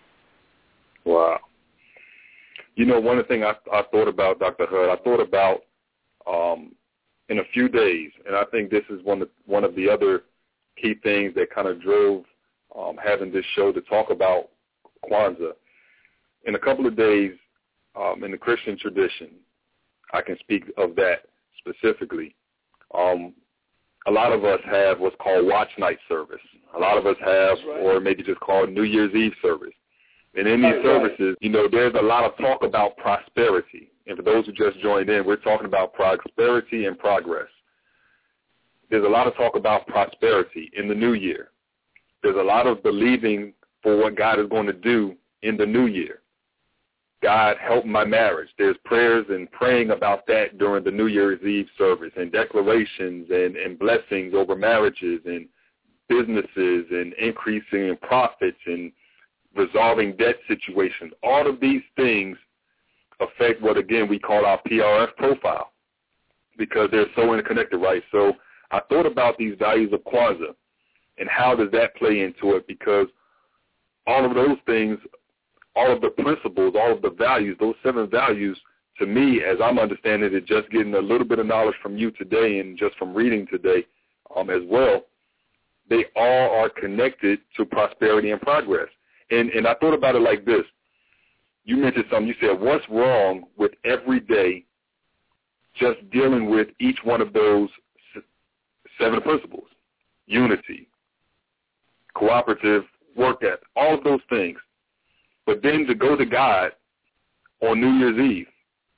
Wow. You know, one of the things I, I thought about, Doctor Hud, I thought about um, in a few days, and I think this is one of, one of the other key things that kind of drove um, having this show to talk about Kwanzaa. In a couple of days, um, in the Christian tradition, I can speak of that specifically. Um, a lot of us have what's called watch night service. A lot of us have, right. or maybe just called New Year's Eve service. And in these That's services, right. you know, there's a lot of talk about prosperity. And for those who just joined in, we're talking about prosperity and progress. There's a lot of talk about prosperity in the new year. There's a lot of believing for what God is going to do in the new year. God, help my marriage. There's prayers and praying about that during the New Year's Eve service, and declarations and, and blessings over marriages and businesses and increasing in profits and resolving debt situations. All of these things affect what, again, we call our P R F profile because they're so interconnected, right? So I thought about these values of Kwanzaa and how does that play into it, because all of those things, all of the principles, all of the values, those seven values, to me, as I'm understanding it, just getting a little bit of knowledge from you today and just from reading today um, as well, they all are connected to prosperity and progress. And, and I thought about it like this. You mentioned something. You said, what's wrong with every day just dealing with each one of those seven principles? Unity, cooperative work ethic, all of those things. But then to go to God on New Year's Eve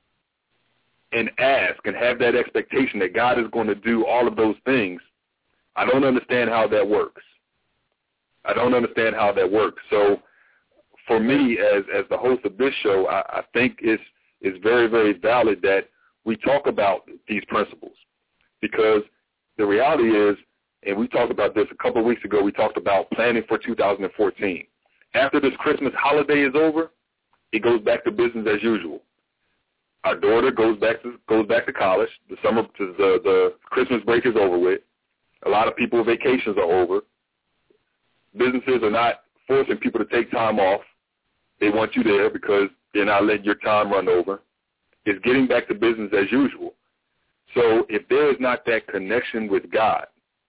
and ask and have that expectation that God is going to do all of those things, I don't understand how that works. I don't understand how that works. So for me, as as the host of this show, I, I think it's, it's very, very valid that we talk about these principles, because the reality is, and we talked about this a couple of weeks ago, we talked about planning for two thousand fourteen. After this Christmas holiday is over, it goes back to business as usual. Our daughter goes back to goes back to college. The summer, the the Christmas break is over with. A lot of people's vacations are over. Businesses are not forcing people to take time off. They want you there because they're not letting your time run over. It's getting back to business as usual. So if there is not that connection with God,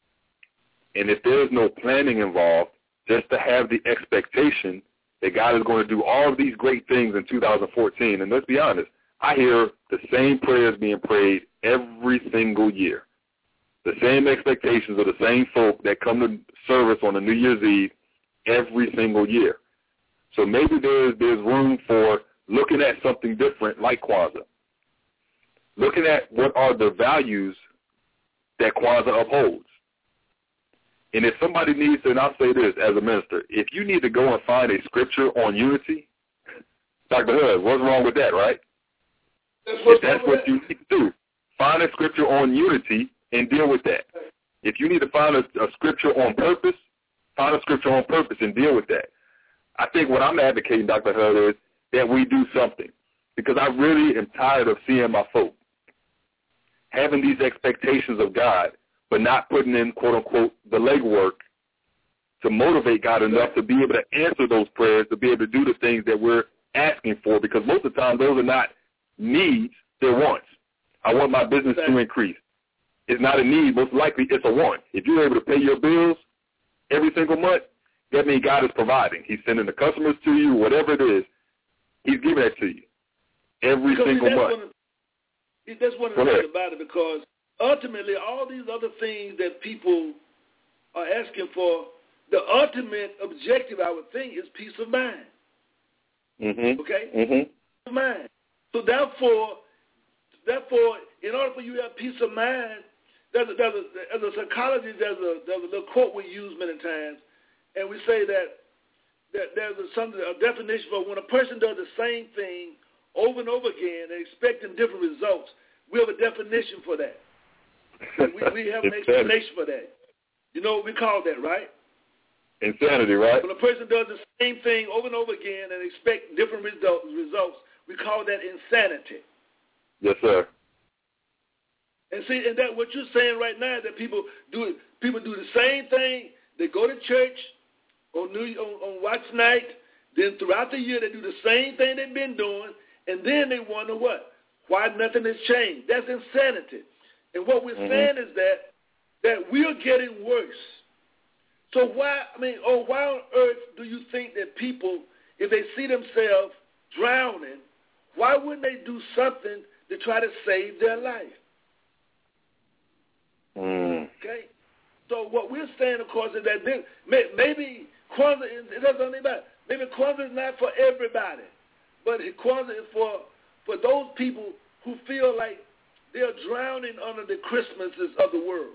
and if there is no planning involved, just to have the expectation that God is going to do all of these great things in two thousand fourteen, and let's be honest, I hear the same prayers being prayed every single year. The same expectations of the same folk that come to service on a New Year's Eve every single year. So maybe there's, there's room for looking at something different like Kwanzaa. Looking at what are the values that Kwanzaa upholds. And if somebody needs to, and I'll say this as a minister, if you need to go and find a scripture on unity, Doctor Hud, what's wrong with that, right? That's if that's what you need to do, find a scripture on unity and deal with that. If you need to find a, a scripture on purpose, find a scripture on purpose and deal with that. I think what I'm advocating, Doctor Hud, is that we do something, because I really am tired of seeing my folk having these expectations of God, but not putting in, quote-unquote, the legwork to motivate God enough to be able to answer those prayers, to be able to do the things that we're asking for, because most of the time those are not needs, they're wants. I want my business to increase. It's not a need. Most likely it's a want. If you're able to pay your bills every single month, that means God is providing. He's sending the customers to you, whatever it is. He's giving that to you every because single that's month. One of, that's one of the things about it, because ultimately all these other things that people are asking for, the ultimate objective, I would think, is peace of mind. Mm-hmm. Okay? Mm-hmm. Peace of mind. So therefore, therefore, in order for you to have peace of mind, there's a, there's a, as a psychologist, there's a, there's a little quote we use many times, and we say that, that there's a, some, a definition for when a person does the same thing over and over again and expecting different results. We have a definition for that. And we, we have an explanation for that. You know what we call that, right? Insanity, right? When a person does the same thing over and over again and expect different result, results, we call that insanity. Yes, sir. And see, and that what you're saying right now is that people do people do the same thing. They go to church on New on, on watch night. Then throughout the year they do the same thing they've been doing, and then they wonder what, why nothing has changed. That's insanity. And what we're mm-hmm. saying is that that we're getting worse. So why, I mean, oh, why on earth do you think that people, if they see themselves drowning, why wouldn't they do something to try to save their life? Mm. Okay? So what we're saying, of course, is that this, maybe Kwanzaa, it doesn't matter. Maybe Kwanzaa is not for everybody, but Kwanzaa is for, for those people who feel like they're drowning under the Christmases of the world.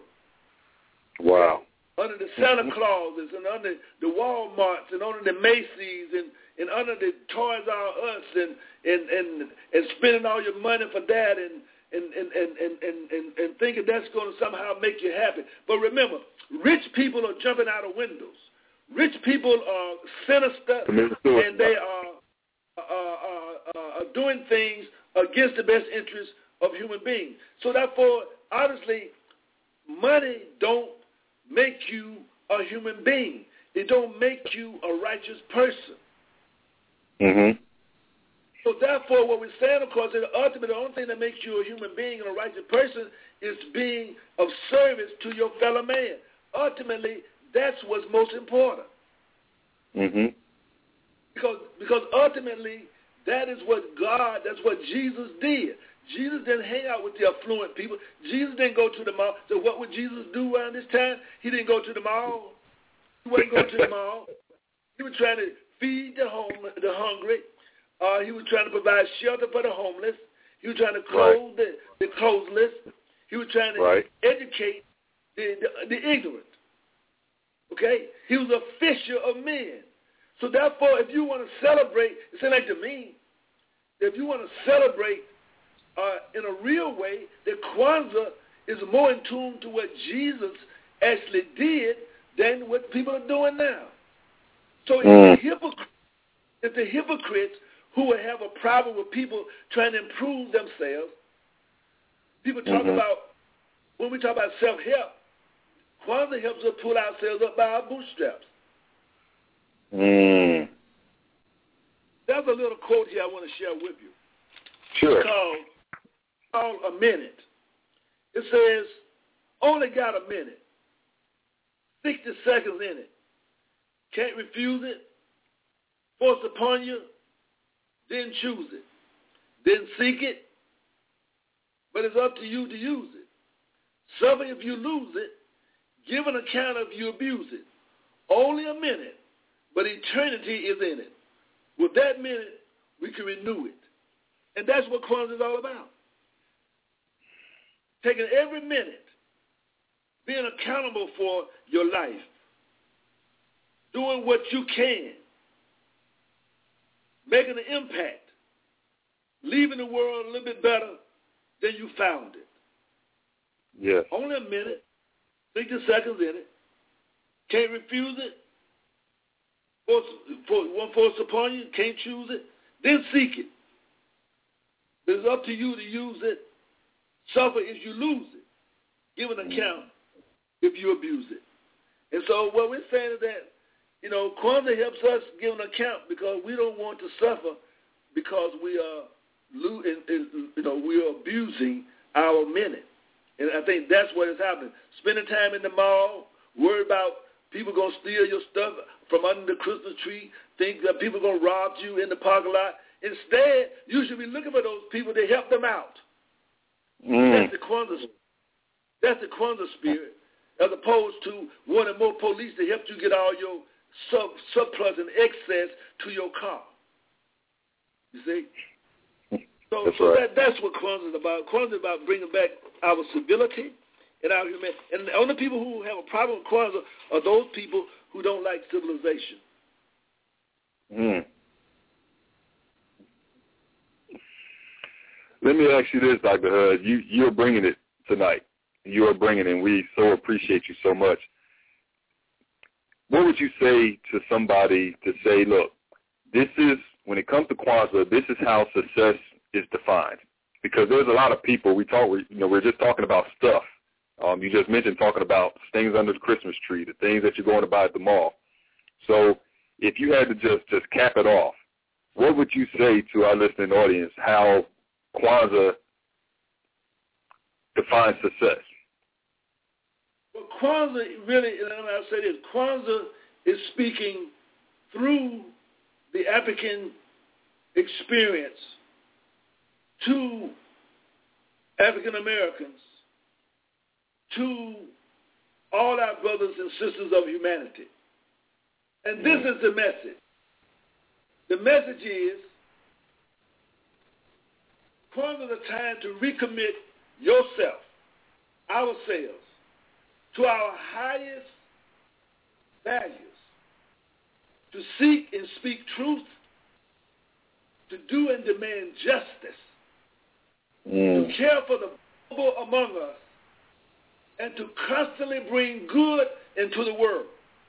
Wow. Under the Santa Clauses and under the Walmarts and under the Macy's and, and under the Toys R Us and, and, and, and spending all your money for that and, and, and, and, and, and, and, and thinking that's going to somehow make you happy. But remember, rich people are jumping out of windows. Rich people are sinister and they are, uh, uh, uh, are doing things against the best interests of human beings. So therefore, obviously, money don't make you a human being. It don't make you a righteous person. Mm-hmm. So therefore, what we're saying, of course, is ultimately the only thing that makes you a human being and a righteous person is being of service to your fellow man. Ultimately, that's what's most important. Mm-hmm. Because because ultimately, that is what God, that's what Jesus did. Jesus didn't hang out with the affluent people. Jesus didn't go to the mall. So what would Jesus do around this time? He didn't go to the mall. He wasn't going to the mall. He was trying to feed the home, the hungry. Uh, he was trying to provide shelter for the homeless. He was trying to clothe right. the, the clothesless. He was trying to right. educate the, the, the ignorant. Okay? He was a fisher of men. So therefore, if you want to celebrate, it seems like to me, if you want to celebrate Uh, in a real way, that Kwanzaa is more in tune to what Jesus actually did than what people are doing now. So it's, mm. the hypocrite, it's the hypocrites who will have a problem with people trying to improve themselves. People talk mm-hmm. about, when we talk about self-help, Kwanzaa helps us pull ourselves up by our bootstraps. Mm. There's a little quote here I want to share with you. Sure. It's called a minute. It says, only got a minute. sixty seconds in it. Can't refuse it. Forced upon you. Then choose it. Then seek it. But it's up to you to use it. Suffer if you lose it. Give an account if you abuse it. Only a minute, but eternity is in it. with that minute, we can renew it. And that's what Kwanzaa is all about. Taking every minute, being accountable for your life, doing what you can, making an impact, leaving the world a little bit better than you found it. Yes. Only a minute, sixty seconds in it. Can't refuse it. Force, for, one force upon you, can't choose it. Then seek it. It's up to you to use it. Suffer if you lose it. Give an account if you abuse it. And so what we're saying is that, you know, Kwanzaa helps us give an account because we don't want to suffer because we are, you know, we are abusing our minute. And I think that's what is happening. Spending time in the mall, worry about people going to steal your stuff from under the Christmas tree, think that people are going to rob you in the parking lot. Instead, you should be looking for those people to help them out. Mm. That's the Kwanzaa. That's the Kwanzaa spirit, as opposed to wanting more police to help you get all your sub, surplus and excess to your car. You see? So, that's, so right. that, that's what Kwanzaa is about. Kwanzaa is about bringing back our civility and our humanity. And the only people who have a problem with Kwanzaa are those people who don't like civilization. Mm. Let me ask you this, Doctor Hud. You, you're bringing it tonight. You are bringing it, and we so appreciate you so much. What would you say to somebody to say, look, this is, when it comes to Kwanzaa, this is how success is defined? Because there's a lot of people, we talk, you know, we're just talking about stuff. Um, you just mentioned talking about things under the Christmas tree, the things that you're going to buy at the mall. So if you had to just, just cap it off, what would you say to our listening audience how Kwanzaa defines success? Well, Kwanzaa really, and I'll say this, Kwanzaa is speaking through the African experience to African Americans, to all our brothers and sisters of humanity. And this is the message. The message is, Kwanzaa is a time to recommit yourself, ourselves, to our highest values, to seek and speak truth, to do and demand justice, mm. to care for the vulnerable among us, and to constantly bring good into the world.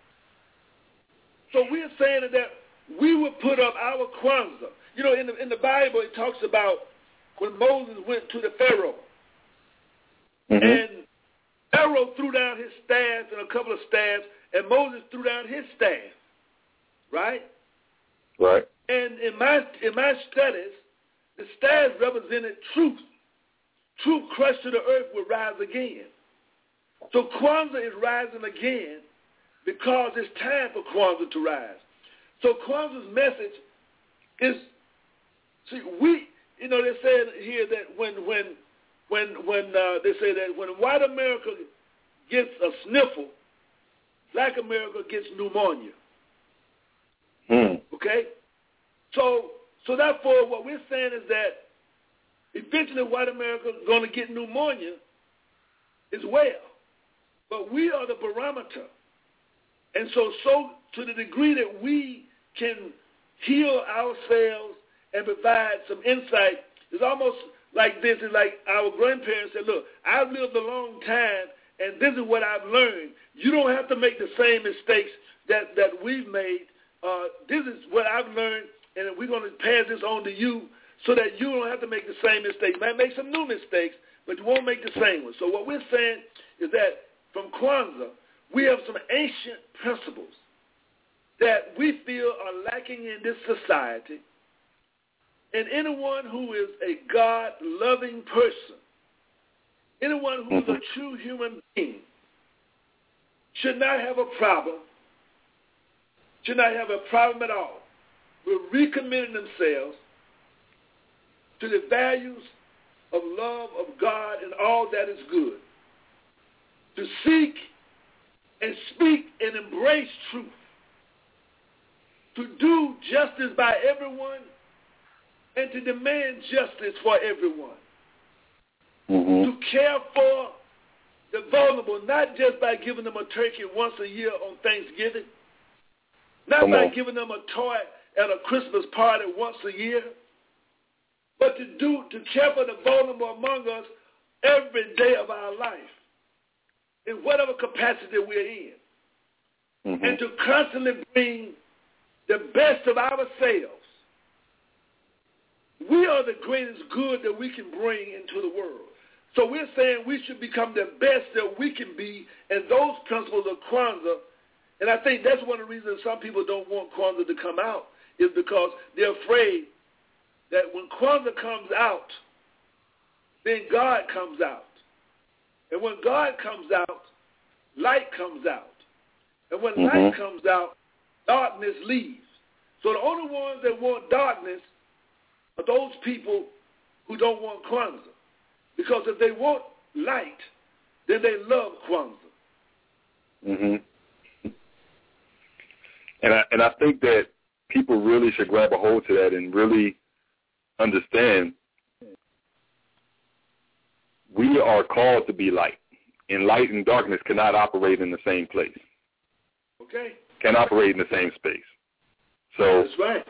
So we're saying that we would put up our Kwanzaa. You know, in the, in the Bible, it talks about when Moses went to the Pharaoh, mm-hmm. and Pharaoh threw down his staff and a couple of staffs, and Moses threw down his staff, right? Right. And in my in my studies, the staff represented truth. Truth crushed to the earth will rise again. So Kwanzaa is rising again because it's time for Kwanzaa to rise. So Kwanzaa's message is, see, we, you know, they said here that when when when when uh, they say that when white America gets a sniffle, black America gets pneumonia. Mm. Okay? So so therefore what we're saying is that eventually white America is going to get pneumonia as well. But we are the barometer. And so, so to the degree that we can heal ourselves and provide some insight, it's almost like this. It's like our grandparents said, look, I've lived a long time, and this is what I've learned. You don't have to make the same mistakes that, that we've made. Uh, this is what I've learned, and we're going to pass this on to you so that you don't have to make the same mistakes. You might make some new mistakes, but you won't make the same ones. So what we're saying is that from Kwanzaa, we have some ancient principles that we feel are lacking in this society. And anyone who is a God-loving person, anyone who is a true human being, should not have a problem, should not have a problem at all with recommitting themselves to the values of love of God and all that is good, to seek and speak and embrace truth, to do justice by everyone and to demand justice for everyone. Mm-hmm. To care for the vulnerable, not just by giving them a turkey once a year on Thanksgiving, not Come by on. giving them a toy at a Christmas party once a year, but to do to care for the vulnerable among us every day of our life, in whatever capacity we're in, Mm-hmm. and to constantly bring the best of ourselves. We are the greatest good that we can bring into the world. So we're saying we should become the best that we can be, and those principles of Kwanzaa, and I think that's one of the reasons some people don't want Kwanzaa to come out, is because they're afraid that when Kwanzaa comes out, then God comes out. And when God comes out, light comes out. And when Mm-hmm. light comes out, darkness leaves. So the only ones that want darkness are those people who don't want Kwanzaa. Because if they want light, then they love Kwanzaa. Mm-hmm. And I and I think that people really should grab a hold to that and really understand we are called to be light. And light and darkness cannot operate in the same place. Okay. Can operate in the same space. So, that's right.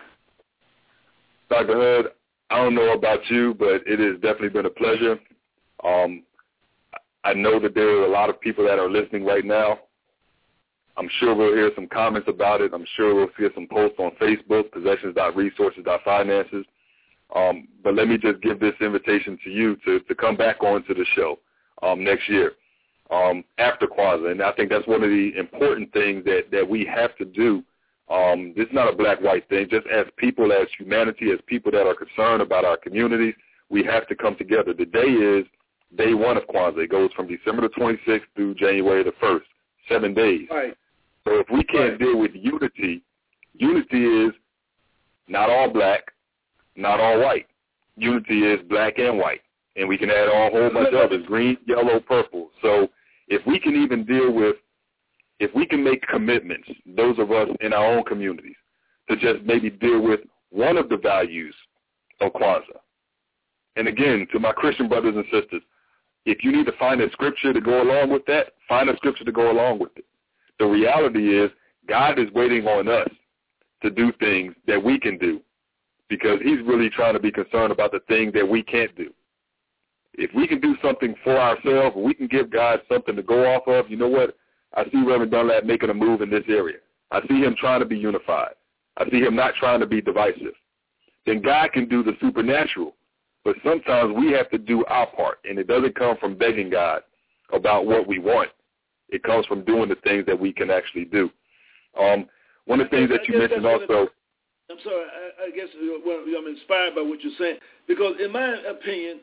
Doctor Hood, I don't know about you, but it has definitely been a pleasure. Um, I know that there are a lot of people that are listening right now. I'm sure we'll hear some comments about it. I'm sure we'll see some posts on Facebook, possessions dot resources dot finances. Um, but let me just give this invitation to you to, to come back onto the show um, next year. Um, after Kwanzaa, and I think that's one of the important things that, that we have to do. Um, this is not a black-white thing. Just as people, as humanity, as people that are concerned about our communities, we have to come together. The day is day one of Kwanzaa. It goes from December the twenty-sixth through January the first, seven days. Right. So if we can't Right. deal with unity, unity is not all black, not all white. Unity is black and white. And we can add a whole bunch of others, green, yellow, purple. So if we can even deal with, if we can make commitments, those of us in our own communities, to just maybe deal with one of the values of Kwanzaa. And again, to my Christian brothers and sisters, if you need to find a scripture to go along with that, find a scripture to go along with it. The reality is God is waiting on us to do things that we can do because he's really trying to be concerned about the things that we can't do. If we can do something for ourselves, we can give God something to go off of, you know what? I see Reverend Dunlap making a move in this area. I see him trying to be unified. I see him not trying to be divisive. Then God can do the supernatural. But sometimes we have to do our part, and it doesn't come from begging God about what we want. It comes from doing the things that we can actually do. Um, one of the things that you mentioned also. I'm sorry, I, I guess well, I'm inspired by what you're saying. Because in my opinion,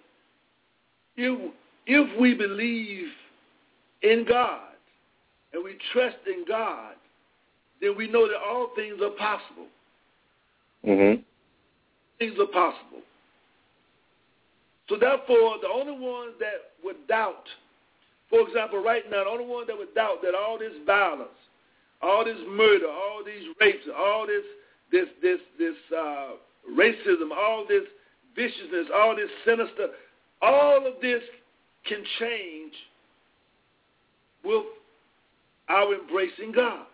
if, if we believe in God and we trust in God, then we know that all things are possible. Mm-hmm. Things are possible. So therefore, the only ones that would doubt, for example, right now, the only ones that would doubt that all this violence, all this murder, all these rapes, all this this this this uh, racism, all this viciousness, all this sinister, all of this can change with our embracing God.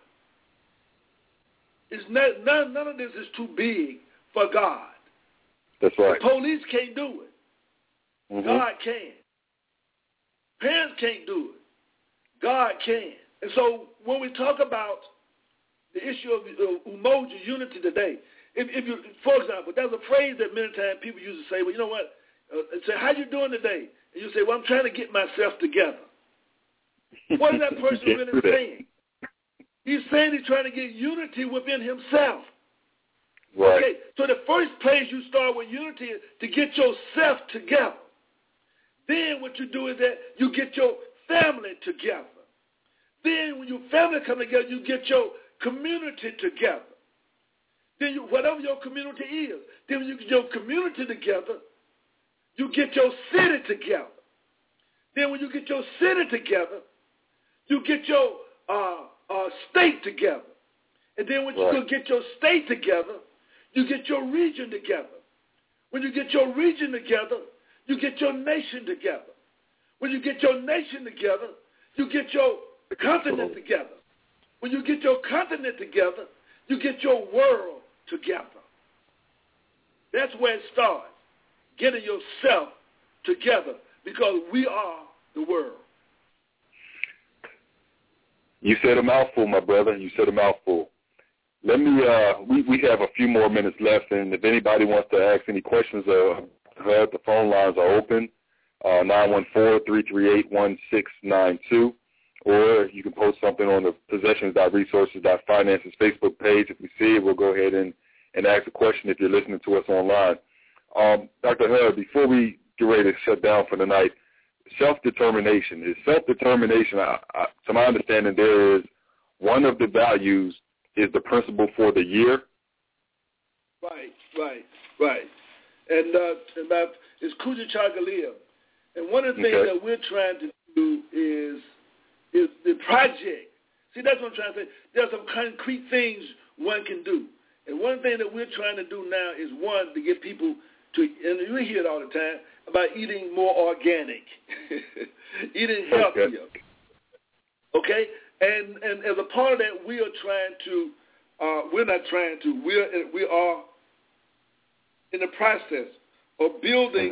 It's not, none, none of this is too big for God. That's right. The police can't do it. Mm-hmm. God can. Parents can't do it. God can. And so when we talk about the issue of uh, umoja, unity today, if, if you, for example, there's a phrase that many times people used to say, well, you know what, uh, say, how you doing today? And you say, well, I'm trying to get myself together. What is that person really saying? He's saying he's trying to get unity within himself. Right. Okay, so the first place you start with unity is to get yourself together. Then what you do is that you get your family together. Then when your family come together, you get your community together. Then you, whatever your community is, then when you get your community together, you get your city together. Then when you get your city together, you get your uh, uh, state together. And then when right. you get your state together, you get your region together. When you get your region together, you get your nation together. When you get your nation together, you get your continent together. When you get your continent together, you get your world together. That's where it starts, getting yourself together, because we are the world. You said a mouthful, my brother. You said a mouthful. Let me, uh, we, we have a few more minutes left, and if anybody wants to ask any questions, uh, the phone lines are open, uh, nine one four, three three eight, one six nine two, or you can post something on the possessions dot resources dot finances Facebook page. If we see it, we'll go ahead and, and ask a question if you're listening to us online. Um, Doctor Hud, before we get ready to shut down for the night, self-determination. Is self-determination, I, I, to my understanding, there is one of the values is the principle for the year. Right, right, right. And, uh, and that is Kujichagulia. And one of the things okay. that we're trying to do is is the project. See, that's what I'm trying to say. There are some concrete things one can do. And one thing that we're trying to do now is, one, to get people to, and we hear it all the time, about eating more organic, eating healthier. Okay? okay? And and as a part of that, we are trying to, uh, we're not trying to, we're, we are in the process of building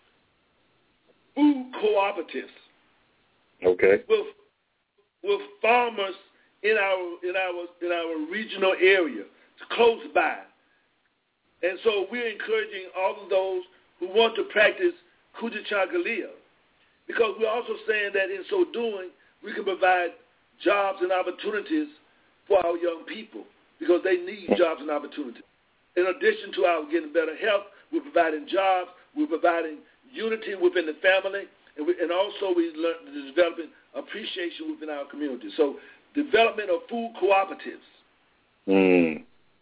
food cooperatives. Okay. With with farmers in our in our in our regional area, close by. And so we're encouraging all of those who want to practice Kujichagulia, because we're also saying that in so doing, we can provide jobs and opportunities for our young people, because they need jobs and opportunities. In addition to our getting better health, we're providing jobs, we're providing unity within the family, and, we, and also we're developing appreciation within our community. So development of food cooperatives mm.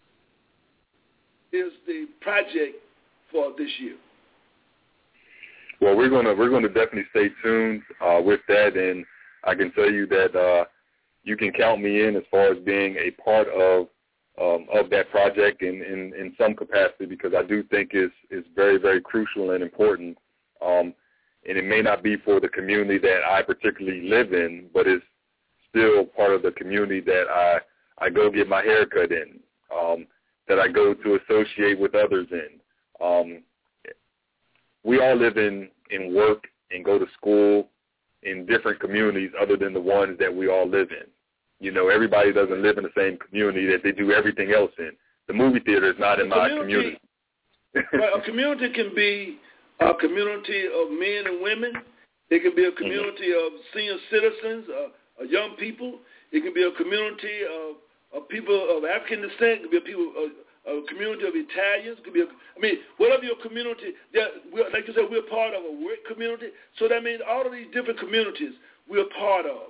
is the project for this year. Well, we're gonna we're gonna definitely stay tuned uh, with that, and I can tell you that uh, you can count me in as far as being a part of um, of that project in, in, in some capacity, because I do think it's it's very very crucial and important, um, and it may not be for the community that I particularly live in, but it's still part of the community that I I go get my hair cut in, um, that I go to associate with others in. Um, we all live in, in work and go to school in different communities other than the ones that we all live in. You know, everybody doesn't live in the same community that they do everything else in. The movie theater is not in my community. Right, a community can be a community of men and women. It can be a community mm-hmm. of senior citizens, uh, of young people. It can be a community of, of people of African descent. It can be a people of, a community of Italians. It could be, a, I mean, whatever your community, we're, like you said, we're part of a work community. So that means all of these different communities we're part of.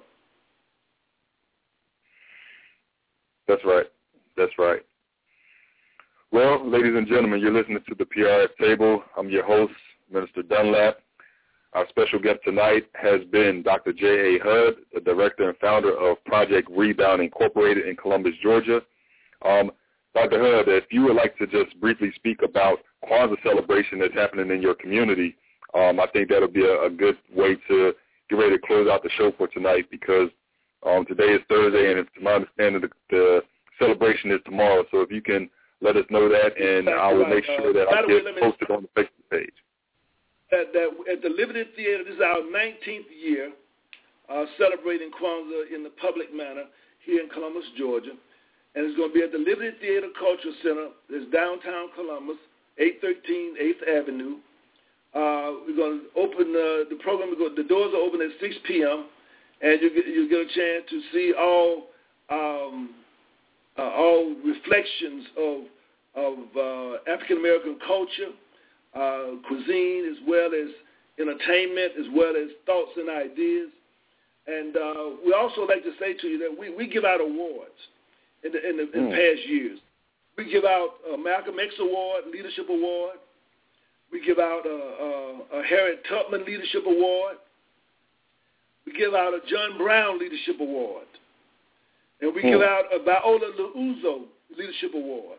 That's right. That's right. Well, ladies and gentlemen, you're listening to the P R F Table. I'm your host, Minister Dunlap. Our special guest tonight has been Doctor J A. Hud, the director and founder of Project Rebound Incorporated in Columbus, Georgia. Um, Doctor Hud, if you would like to just briefly speak about Kwanzaa celebration that's happening in your community, um, I think that'll be a, a good way to get ready to close out the show for tonight, because um, today is Thursday, and it's, to my understanding, the, the celebration is tomorrow. So if you can let us know that, and I will make sure that I get posted on the Facebook page. At, that, at the Liberty Theater, this is our nineteenth year uh, celebrating Kwanzaa in the public manner here in Columbus, Georgia. And it's going to be at the Liberty Theater Cultural Center. It's downtown Columbus, eight thirteen eighth Avenue. Uh, we're going to open uh, the program. Go, the doors are open at six p.m., and you get, you get a chance to see all um, uh, all reflections of of uh, African American culture, uh, cuisine, as well as entertainment, as well as thoughts and ideas. And uh, we also like to say to you that we, we give out awards in the, in the in mm. past years. We give out a Malcolm X Award, Leadership Award. We give out a, a, a Harriet Tubman Leadership Award. We give out a John Brown Leadership Award. And we hmm. give out a Viola Liuzzo Leadership Award.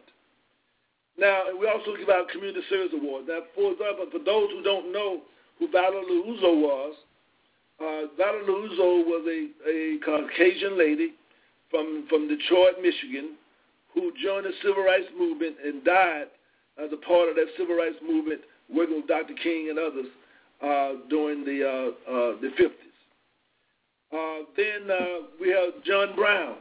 Now, and we also give out Community Service Awards. Now, for example, for those who don't know who Viola Liuzzo was, uh, Viola Liuzzo was a, a Caucasian lady from, from Detroit, Michigan, who joined the Civil Rights Movement and died as a part of that Civil Rights Movement, working with Doctor King and others uh, during the uh, uh, the fifties. Uh, then uh, we have John Brown.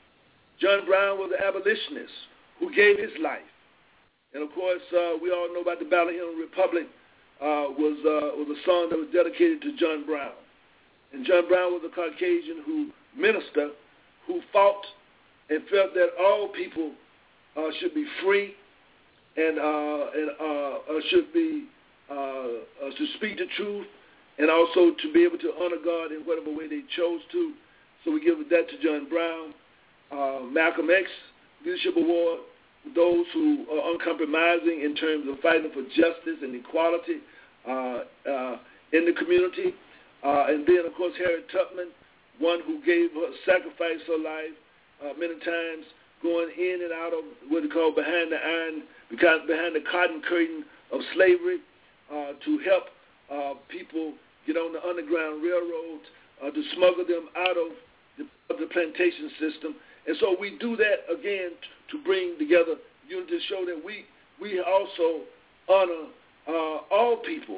John Brown was an abolitionist who gave his life. And, of course, uh, we all know about the Battle Hymn Republic uh, was, uh, was a song that was dedicated to John Brown. And John Brown was a Caucasian who minister who fought and felt that all people uh, should be free and, uh, and uh, uh, should be uh, uh, to speak the truth and also to be able to honor God in whatever way they chose to. So we give that to John Brown. Uh, Malcolm X Leadership Award, those who are uncompromising in terms of fighting for justice and equality uh, uh, in the community. Uh, and then, of course, Harriet Tubman, one who gave her, sacrificed her life uh, many times, going in and out of what they call behind the iron, behind the cotton curtain of slavery uh, to help uh, people get on the Underground Railroad, uh, to smuggle them out of the, of the plantation system. And so we do that, again, to bring together unity, to show that we, we also honor uh, all people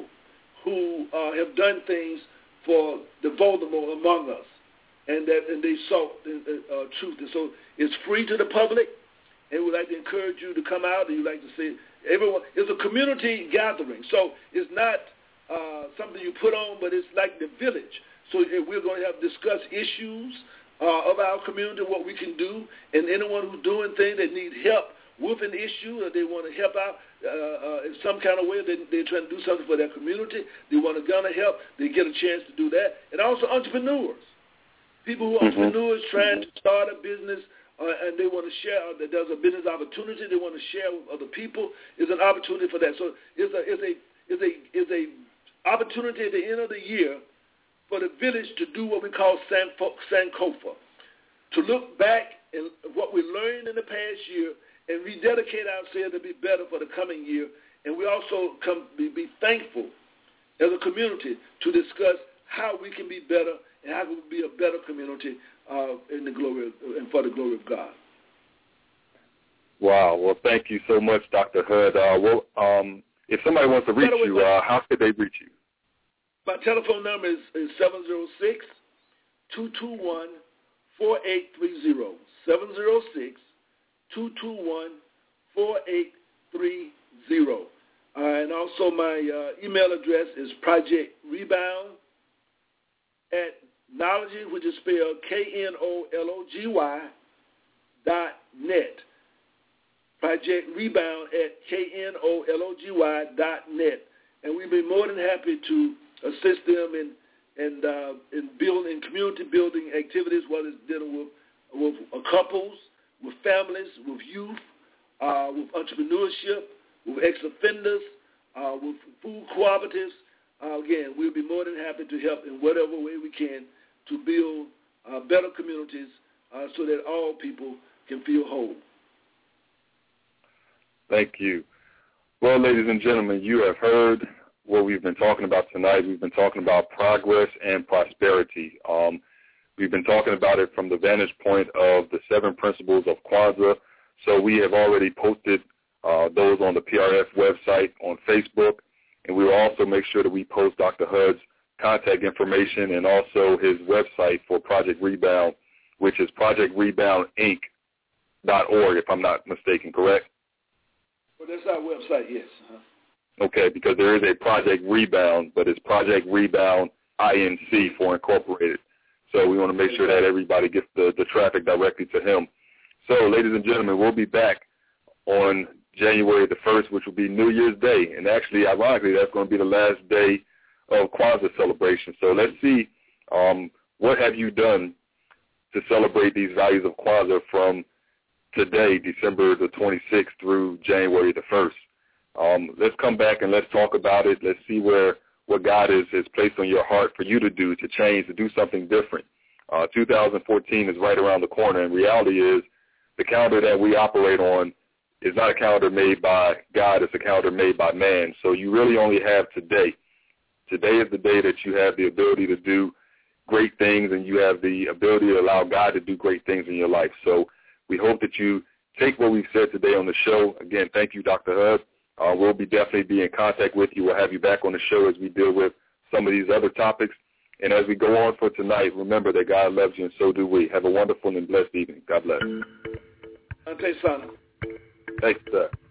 who uh, have done things for the vulnerable among us, and that and they sought uh, truth. And so it's free to the public, and we'd like to encourage you to come out, and you'd like to see everyone. It's a community gathering, so it's not uh, something you put on, but it's like the village. So we're going to have discuss issues Uh, of our community, what we can do, and anyone who's doing things that need help with an issue or they want to help out uh, uh, in some kind of way, they, they're trying to do something for their community, they want to gonna help, they get a chance to do that. And also entrepreneurs, people who are mm-hmm. entrepreneurs trying to start a business uh, and they want to share, uh, that there's a business opportunity they want to share with other people, is an opportunity for that. So it's a, it's a, it's a, it's a opportunity at the end of the year for the village to do what we call Sankofa, to look back at what we learned in the past year and rededicate ourselves to be better for the coming year. And we also come be, be thankful as a community to discuss how we can be better and how we can be a better community uh, in the glory of, and for the glory of God. Wow. Well, thank you so much, Doctor Hud. Uh, well, um, if somebody wants to reach you, uh, how could they reach you? My telephone number is, is seven zero six, two two one, four eight three zero, seven zero six, two two one, four eight three zero. Uh, and also my uh, email address is Project Rebound at Knology, which is spelled K N O L O G Y dot net. Project Rebound at K N O L O G Y dot net. And we'd be more than happy to assist them in in, uh, in building community building activities, whether it's dealing with with uh, couples, with families, with youth, uh, with entrepreneurship, with ex-offenders, uh, with food cooperatives. Uh, again, we'll be more than happy to help in whatever way we can to build uh, better communities uh, so that all people can feel whole. Thank you. Well, ladies and gentlemen, you have heard what we've been talking about tonight. We've been talking about progress and prosperity. Um, we've been talking about it from the vantage point of the seven principles of Kwanzaa. So we have already posted uh, those on the P R F website on Facebook, and we will also make sure that we post Doctor Hud's contact information and also his website for Project Rebound, which is project rebound inc dot org, if I'm not mistaken, correct? Well, that's our website, yes. Uh-huh. Okay, because there is a Project Rebound, but it's Project Rebound Inc for Incorporated. So we want to make sure that everybody gets the, the traffic directly to him. So, ladies and gentlemen, we'll be back on January the first, which will be New Year's Day. And actually, ironically, that's going to be the last day of Kwanzaa celebration. So let's see, um, what have you done to celebrate these values of Kwanzaa from today, December the twenty-sixth, through January the first? Um, let's come back and let's talk about it. Let's see where what God is, has placed on your heart for you to do, to change, to do something different. Uh, two thousand fourteen is right around the corner, and reality is the calendar that we operate on is not a calendar made by God. It's a calendar made by man. So you really only have today. Today is the day that you have the ability to do great things, and you have the ability to allow God to do great things in your life. So we hope that you take what we've said today on the show. Again, thank you, Doctor Hud. Uh, we'll be definitely be in contact with you. We'll have you back on the show as we deal with some of these other topics. And as we go on for tonight, remember that God loves you, and so do we. Have a wonderful and blessed evening. God bless. Okay, son. Thanks, sir.